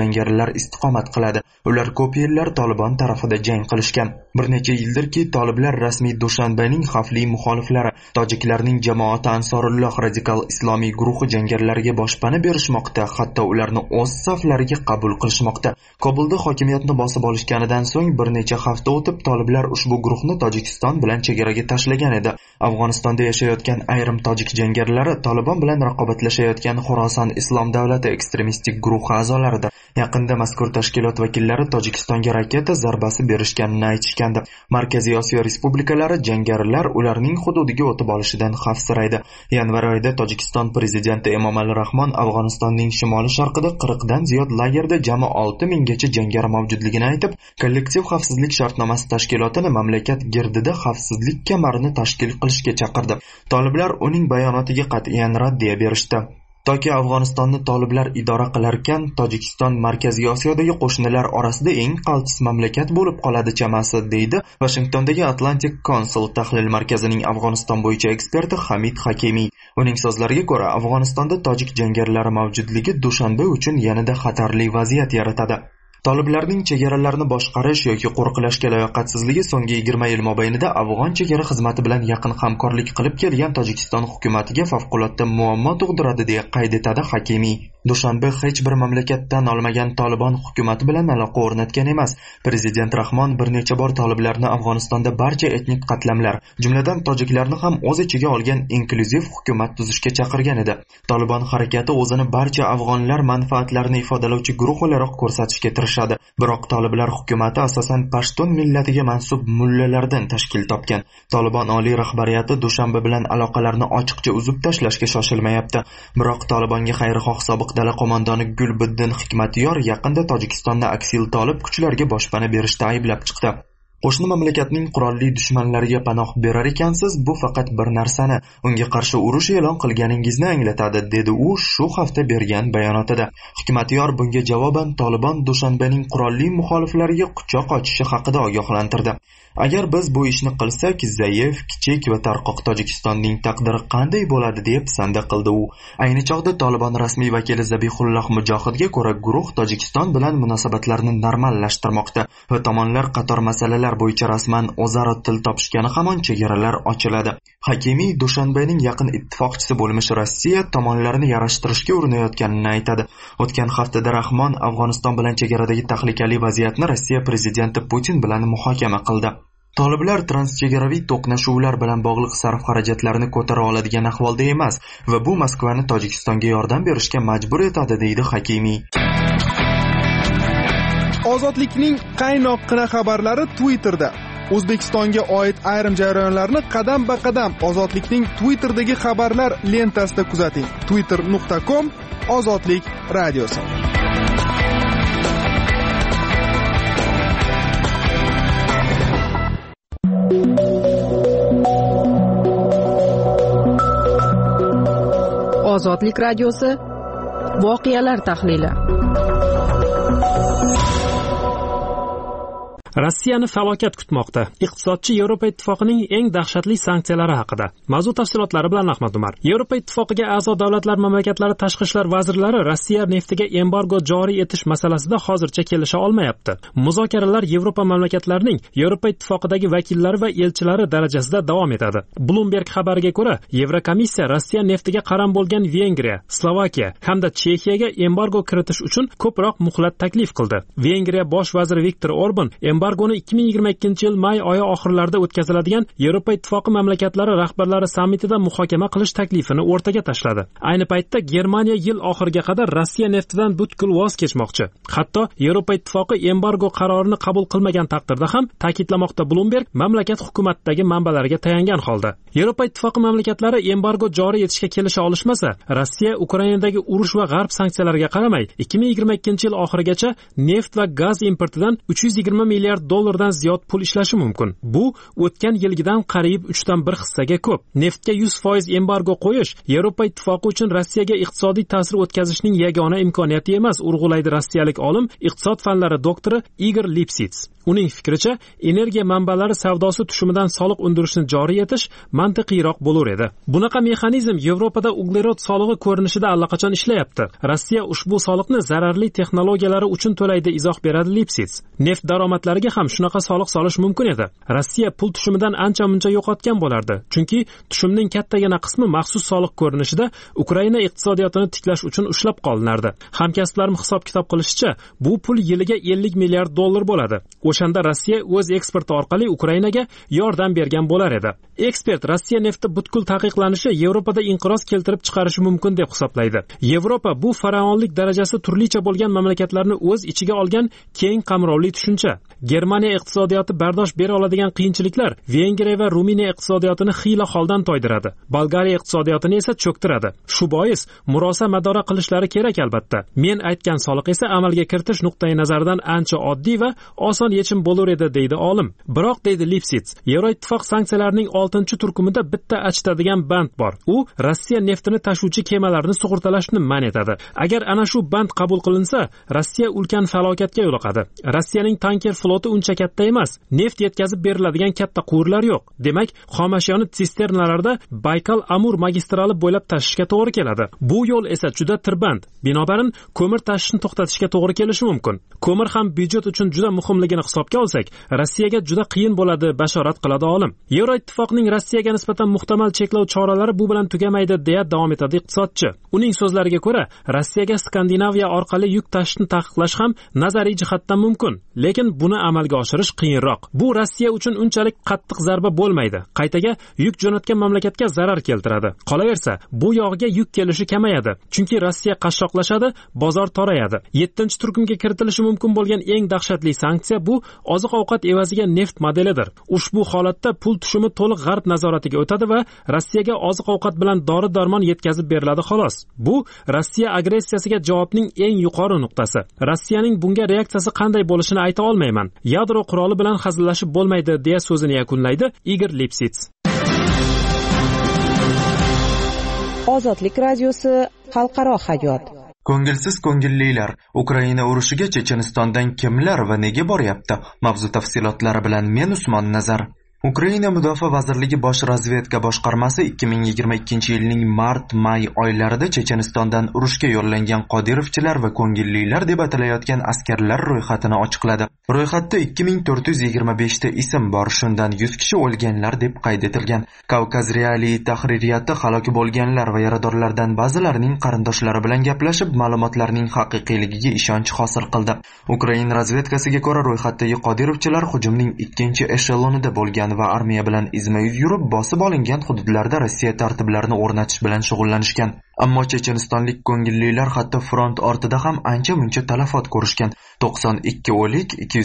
S1: jangarilar istiqomat qiladi. Ular ko'p yillar Tolibon tarafida jang qilishgan. Bir necha yildirki, toliblar rasmiy Dushanbening xavfli muxoliflari, tojiklarning jamoati Ansorulloh radikal islomiy guruhi jangarilariga boshpana berishmoqda, hatto ularni o'z saflariga qabul qilishmoqda. Kobulda hokimiyatni bosib olishganidan so'ng bir necha hafta o'tib, toliblar ushbu guruhni Tojikiston bilan chegaraga tashlagan edi. Afg'onistonda yashayotgan ayrim tojik jangarilari Tolibon bilan raqobatlashayotgan Xorason Islom davlati ekstremistik guruhi a'zolaridir. Yaqinda mazkur tashkilot vakillari Tojikistonga raketa zarbasi berishganini aytishgandi. Markaziy Osiyo respublikalari jangarilar ularning hududiga o'tib olishidan xavfsiraydi. Yanvar oyida Tojikiston prezidenti Emomali Rahmon Afg'onistonning shimoli-sharqida 40 dan ziyod lagerda jami 6000 gacha jangari mavjudligini aytib, kollektiv xavfsizlik shartnomasi tashkilotini mamlakat girdida xavfsizlik kamarini tashkil qilishga chaqirdi. Toliblar uning bayonotiga qat'iyan raddiya berishdi. Toki Afg'onistonni toliblar idora qilarkan, Tojikiston Markaziy Osiyodagi qo'shnilar orasida eng qaltis mamlakat bo'lib qoladi chamasi, deydi Washingtondagi Atlantic Council tahlil markazining Afg'oniston bo'yicha eksperti Hamid Hakimiy. Uning so'zlariga ko'ra, Afg'onistonda tojik jangarilari mavjudligi Dushanbe uchun yanada xatarli vaziyat yaratadi. Toliblarning chegaralarni boshqarish yoki qo'riqlashga layoqatsizligi so'nggi 20 yil mobaynida Afg'on chegara xizmati bilan yaqin hamkorlik qilib kelgan Tojikiston hukumatiga favqulodda muammo tug'diradi, deya qayd etadi Hakimiy. Dushanbe hech bir mamlakatdan olmagan Tolibon hukumati bilan aloqa o'rnatgan emas. Prezident Rahmon bir necha bor toliblarni Afg'onistonda barcha etnik qatlamlar, jumladan tojiklarni ham o'z ichiga olgan inklyuziv hukumat tuzishga chaqirgan edi. Tolibon harakati o'zini barcha afg'onlar manfaatlarini ifodalovchi guruh o'laroq ko'rsatishga tirishadi. Biroq toliblar hukumati asosan pashtun millatiga mansub mullalardan tashkil topgan. Tolibon oliy rahbariyati Dushanbe bilan aloqalarni ochiqcha uzib tashlashga shoshilmayapti. Biroq Tolibonga xayrixoh sobiq dala qo'mondoni Gulbuddin Hikmatyor yaqinda Tojikistonda aksil tolib kuchlarga boshpana berishda ayblab chiqdi. Qo'shni mamlakatning qurolli dushmanlariga panoh berar ekansiz, bu faqat bir narsani, unga qarshi urush e'lon qilganingizni anglatadi, dedi u shu hafta bergan bayonotida. Hikmatyor bunga javoban Tolibon Dushanbening qurolli muxoliflariga quchoq ochishi haqida ogohlantirdi. Agar biz bu ishni qilsak, zaif, kichik va tarqoq Tojikistonning taqdiri qanday bo'ladi, deb sanda qildi u. Ayni chog'da Tolibon rasmiy vakili Zabihulloh Mujohidga ko'ra, guruh Tojikiston bilan munosabatlarni normallashtirmoqda va tomonlar qator masalalar bo'yicha rasman o'zaro til topishgani hamon chegaralar ochiladi. Hakimiy Dushanbening yaqin ittifoqchisi bo'lmish Rossiya tomonlarni yarashtirishga urinayotganini aytadi. O'tgan haftada Rahmon Afg'oniston bilan chegaradagi tahlikali vaziyatni Rossiya prezidenti Putin bilan muhokama qildi. Toliblar transchegaraviy to'qnashuvlar bilan bog'liq sarf-xarajatlarni ko'tara oladigan ahvolda emas va bu Moskvani Tojikistonga yordam berishga majbur etadi, deydi Hakimiy.
S2: Ozodlikning qaynoqqina xabarlari Twitterda. O'zbekistonga oid ayrim jarayonlarni qadam-ba-qadam Ozodlikning Twitterdagi xabarlar lentasida kuzating. twitter.com Ozodlik radiosi.
S4: Ozodlik radiosi voqealar tahlili.
S8: Rossiyani falokat kutmoqda. Iqtisodchi Yevropa Ittifoqining eng dahshatli sanksiyalari haqida. Mavzu tafsilotlari bilan Ahmad Umar. Yevropa Ittifoqiga a'zo davlatlar mamlakatlari tashqi ishlar vazirlari Rossiya neftiga embargo joriy etish masalasida hozircha kelisha olmayapti. Muzokaralar Yevropa mamlakatlarining Yevropa Ittifoqidagi vakillari va elchilari darajasida davom etadi. Bloomberg xabariga ko'ra, Yevrokomissiya Rossiya neftiga qaram bo'lgan Vengriya, Slovakiya hamda Chexiyaga embargo kiritish uchun ko'proq muhlat taklif qildi. Vengriya bosh vaziri Viktor Orban embargoni 2022-yil may oyi oxirlarida o'tkaziladigan Yevropa Ittifoqi mamlakatlari rahbarlari sammitida muhokama qilish taklifini o'rtaga tashladi. Ayni paytda Germaniya yil oxiriga qadar Rossiya neftidan butkul voz kechmoqchi. Hatto Yevropa Ittifoqi embargo qarorini qabul qilmagan taqdirda ham, ta'kidlamoqda Bloomberg mamlakat hukumatidagi manbalariga tayangan holda. Yevropa Ittifoqi mamlakatlari embargo joriy etishga kelisha olishmasa, Rossiya Ukrainadagi urush va g'arb sanksiyalariga qaramay 2022-yil oxirigacha neft va gaz importidan 320 milliard dollardan ziyod pul ishlashi mumkin. Bu o'tgan yilgidan qariyb 3/1 hissaga ko'p. Neftga 100% embargo qo'yish Yevropa Ittifoqi uchun Rossiyaga iqtisodiy ta'sir o'tkazishning yagona imkoniyati emas, urg'ulaydi rossiyalik olim, iqtisod fanlari doktori Igor Lipsits. Uning fikricha, energiya manbalari savdosi tushumidan soliq undirishni joriy etish mantiqiyroq bo'lar edi. Bunaqa mexanizm Yevropada uglerod solig'i ko'rinishida allaqachon ishlayapti. Rossiya ushbu soliqni zararli texnologiyalari uchun to'laydi, izoh beradi Lipsitz. Neft daromadlariga ham shunaqa soliq solish mumkin edi. Rossiya pul tushumidan ancha-muncha yo'qotgan bo'lardi. Chunki tushumning kattagina qismi maxsus soliq ko'rinishida Ukraina iqtisodiyotini tiklash uchun ushlab qolinardi. Hamkasblarim hisob-kitob qilishicha, bu pul yiliga 50 milliard dollar bo'ladi. O'shanda Rossiya o'z eksporti orqali Ukrainaga yordam bergan bo'lar edi. Ekspert Rossiya nefti butkul taqiqlanishi Yevropada inqiroz keltirib chiqarishi mumkin deb hisoblaydi. Yevropa bu faraonlik darajasi turlicha bo'lgan mamlakatlarni o'z ichiga olgan keng qamrovli tushuncha. Germaniya iqtisodiyoti bardosh bera oladigan qiyinchiliklar Vengriya va Ruminiya iqtisodiyotini xiyla holdan toydiradi. Bolgariya iqtisodiyotini esa cho'ktiradi. Shu bois murosa madora qilishlari kerak albatta. Men aytgan soliq esa amalga kiritish nuqtai nazaridan ancha oddiy va oson yechim bo'lar edi, deydi olim. Biroq, deydi Lipsitz, Yevroittifoq sanksiyalarining 6-turkumida bitta achitadigan band bor. U Rossiya neftini tashuvchi kemalarni sug'urtalashni man etadi. Agar ana shu band qabul qilinsa, Rossiya ulkan falokatga yo'liqadi. Rossiyaning tanker floti uncha katta emas. Neft yetkazib beriladigan katta quvurlar yo'q. Demak, xomashyoni sisternalarda Baykal-Amur magistrali bo'ylab tashishga to'g'ri keladi. Bu yo'l esa juda tirband. Binobarin, ko'mir tashishni to'xtatishga to'g'ri kelishi mumkin. Ko'mir ham byudjet uchun juda muhimligini hisobga olsak, Rossiyaga juda qiyin bo'ladi, bashorat qiladi olim. Yevroittifoqning Rossiyaga nisbatan muhtamal cheklov choralari bu bilan tugamaydi, deya davom etadi iqtisodchi. Uning so'zlariga ko'ra, Rossiyaga Skandinaviya orqali yuk tashishni taqiqlash ham nazariy jihatdan mumkin, lekin buni amalga oshirish qiyinroq. Bu Rossiya uchun unchalik qattiq zarba bo'lmaydi. Qaytaga yuk jo'natgan mamlakatga zarar keltiradi. Qolaversa, bu yog'iga yuk kelishi kamayadi. Chunki Rossiya qashshoqlashadi, bozor torayadi. 7-turkumga kiritilishi mumkin bo'lgan eng dahshatli sanksiya bu oziq-ovqat evaziga neft modelidir. Ushbu holatda pul tushumi to'liq g'arb nazoratiga o'tadi va Rossiyaga oziq-ovqat bilan dori-darmon yetkazib beriladi xolos. Bu Rossiya agressiyasiga javobning eng yuqori nuqtasi. Rossiyaning bunga reaksiyasi qanday bo'lishini ayta olmayman. Yadro quroli bilan hazillashib bo'lmaydi, deya so'zini yakunlaydi Igor Lipsitz.
S10: Ozodlik radiosi xalqaro hayot.
S1: Ko'ngilsiz ko'ngillilar, Ukraina urushiga Chechenistondan kimlar va nega boryapti? Mavzu tafsilotlari bilan men Usmon Nazar. Ukraina Mudofaa vazirligi bosh razvedka boshqarmasi 2022-yilning mart-may oylarida Chechenistondan urushga yo'llangan Qodirovchilar va ko'ngillilar deb atalayotgan askarlar ro'yxatini ochiqladi. Ro'yxatda 2425 ta ism bor, shundan 100 kishi o'lganlar deb qayd etilgan. Kavkaz Realiy tahririyati halok bo'lganlar va yaradorlardan ba'zilarining qarindoshlari bilan gaplashib, ma'lumotlarning haqiqiyligiga ishonch hosil qildi. Ukraina razvedkasiga ko'ra, ro'yxatdagi Qodirovchilar hujumning ikkinchi eshelonida bo'lgan va armiya bilan izma-yuz yurib, bosib olingan hududlarda Rossiya tartiblarini o'rnatish bilan shug'ullanishgan. Ammo chechenistonlik ko'ngillilar hatto front ortida ham ancha-muncha talafot ko'rishgan. 92 o'lik,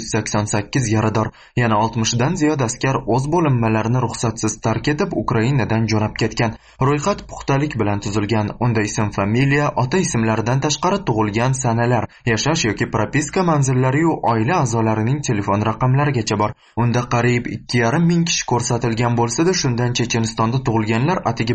S1: 288 yarador, yana 60 dan ziyod askar o'z bo'linmalarini ruxsatsiz tark etib Ukrainadan jo'nab ketgan. Ro'yxat puxtalik bilan tuzilgan. Unda ism-familiya, ota ismlaridan tashqari tug'ilgan sanalar, yashash yoki propiska manzillari va oila a'zolarining telefon raqamlarigacha bor. Unda qariyb 2,5 ming kishi ko'rsatilgan bo'lsa-da, shundan Chechenistonda tug'ilganlar atigi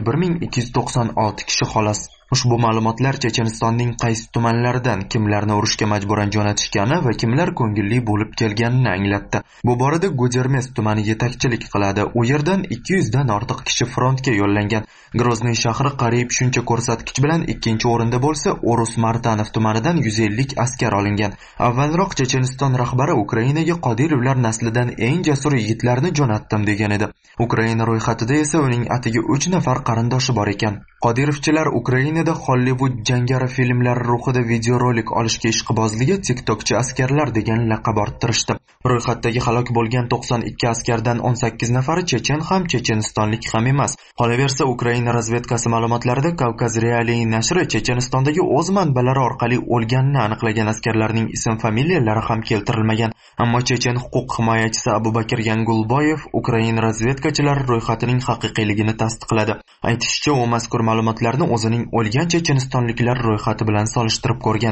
S1: 1296 kishi xolos. Ushbu ma'lumotlar Chechenistonning qaysi tumanlaridan kimlarni urushga majburan jo'natishgani va kimlar ko'ngilli bo'lib kelganini anglatdi. Bu borada Gudermes tumani yetakchilik qiladi. U yerdan 200 dan ortiq kishi frontga yo'llangan. Grozny shahri qariyb shuncha ko'rsatkich bilan ikkinchi o'rinda bo'lsa, Orus Martanov tumanidan 150 askar olingan. Avvalroq Checheniston rahbari Ukrainaga Qodirovlar naslidan eng jasur yigitlarni jo'natdim degan edi. Ukraina ro'yxatida esa uning atigi 3 nafar qarindoshi bor ekan. Qodirovchilar Ukrainada Hollywood jangari filmlari ruhida videorolik olishga ishqibozligi TikTokchi askarlar degan laqab orttirishdi. Ro'yxatdagi halok bo'lgan 92 askardan 18 nafari chechen ham chechenistonlik ham emas. Qolaversa, Ukraina razvedkasi ma'lumotlarida Kavkaz Realiy nashri Chechenistondagi o'z manbalari orqali o'lganini aniqlagan askarlarning ism-familiyalari ham keltirilmagan. Ammo chechen huquq himoyachisi Abubakir Yangulboyev Ukraina razvedkachilari ro'yxatining haqiqiyligini tasdiqladi. Aytishicha, u mazkur ma'lumotlarni o'zining o'lgan chechenistonliklar ro'yxati bilan solishtirib ko'rgan.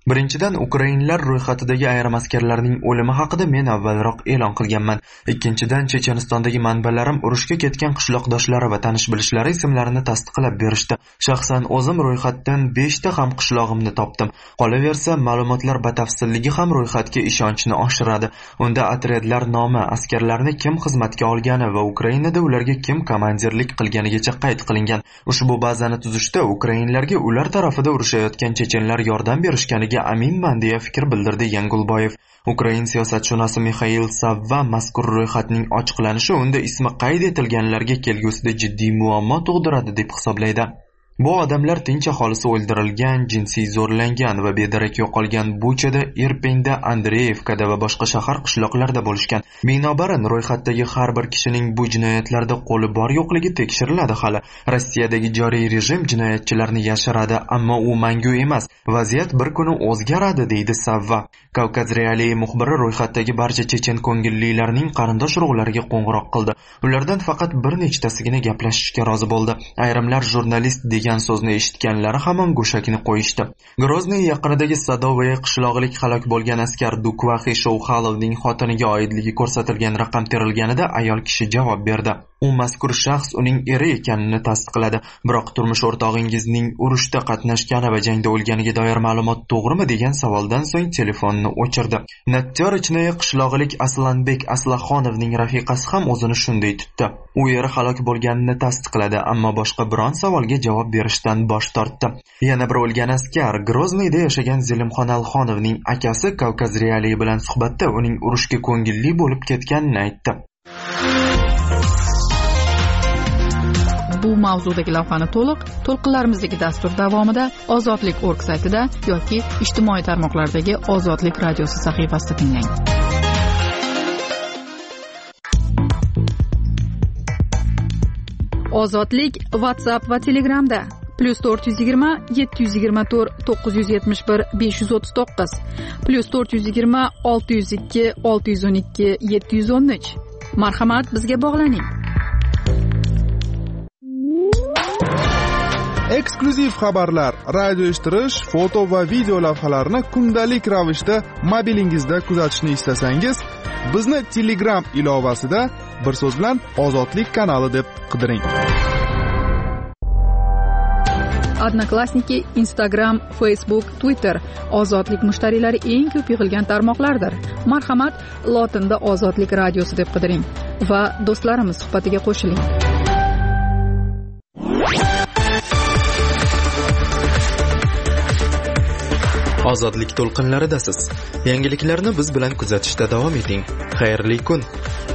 S1: Birinchidan, ukrainlar ro'yxatidagi ayrim askarlarning o'limi haqida men avvalroq e'lon qilganman. Ikkinchidan, Chechenistondagi manbalarim urushga ketgan qishloqdoshlari va tanish-bilishlari ismlarini tasdiqlab berishdi. Shaxsan o'zim ro'yxatdan 5 ta ham qishlog'imni topdim. Qolaversa, ma'lumotlar batafsilligi ham ro'yxatga ishonchni oshiradi. Unda otryadlar nomi, askarlarni kim xizmatga olgani va Ukrainada ularga kim komandirlik qilganigacha qayd qilingan. Ushbu bazani tuzishda ukrainlarga ular tarafida urushayotgan chechenlar yordam berishganiga aminman deya fikr bildirdi Yangulboyev. Ukrain siyosatshunosi Mixail Savva mazkur ro'yxatning ochiqlanishi unda ismi qayd etilganlarga kelgusida jiddiy muammo tug'diradi deb hisoblaydi. Bu odamlar tinch aholisi o'ldirilgan, jinsiy zo'rlangan va bedarak yo'qolgan Buchada, Irpinda, Andreyevkada va boshqa shahar qishloqlarda bo'lishgan. Binobarin ro'yxatdagi har bir kishining bu jinoyatlarda qo'li bor yo'qligi tekshiriladi hali. Rossiyadagi joriy rejim jinoyatchilarni yashiradi, ammo u mangu emas. Vaziyat bir kuni o'zgaradi, deydi Savva. Kavkaz Realiy muxbiri ro'yxatdagi barcha chechen ko'ngillilarning qarindosh urug'lariga qo'ng'iroq qildi. Ulardan faqat bir nechtasigina gaplashishga rozi bo'ldi. Ayrimlar jurnalist degan so'zni eshitganlari hamon go'shakni qo'yishdi. Grozniy yaqinidagi Sadovaya qishlog'ilik halok bo'lgan askar Dukvaxi Shouxalovning xotiniga oidligi ko'rsatilgan raqam terilganida ayol kishi javob berdi. U mazkur shaxs uning eri ekanini tasdiqladi. Biroq turmush o'rtog'ingizning urushda qatnashgani va jangda o'lganiga doir ma'lumot to'g'rimi degan savoldan so'ng telefonni o'chirdi. Natyor Ichnoye qishlog'ilik Aslanbek Aslaxonovning rafiqasi ham o'zini shunday tutdi. U eri halok bo'lganini tasdiqladi, ammo boshqa biron savolga javob berishdan bosh tortdi. Yana bir o'lgan askar Grozniyda yashagan Zelimxon Alxonovning akasi Kavkaz Realiy bilan suhbatda uning urushga ko'ngilli bo'lib ketganini aytdi.
S4: Bu mavzudagi lavhani to'lqinlarimizdagi dastur davomida Ozodlik.org saytida yoki ijtimoiy tarmoqlardagi Ozodlik radiosi sahifasida tinglang. Ozodlik WhatsApp va Telegramda +420 724 971 539 +420 602 612 713. Marhamat, bizga bog'laning.
S2: Eksklyuziv xabarlar, radio eshittirish, foto va video lavhalarni kundalik ravishda mobilingizda kuzatishni istasangiz, bizni Telegram ilovasida bir so'z bilan Ozodlik kanali deb qidiring.
S4: Odnoklassniki, Instagram, Facebook, Twitter Ozodlik mushtariylari eng ko'p yig'ilgan tarmoqlardir. Marhamat, lotinda Ozodlik radiosi deb qidiring va do'stlarimiz suhbatiga qo'shiling. Ozodlik to'lqinlaridasiz. Yangiliklarni biz bilan kuzatishda davom eting. Xayrli kun.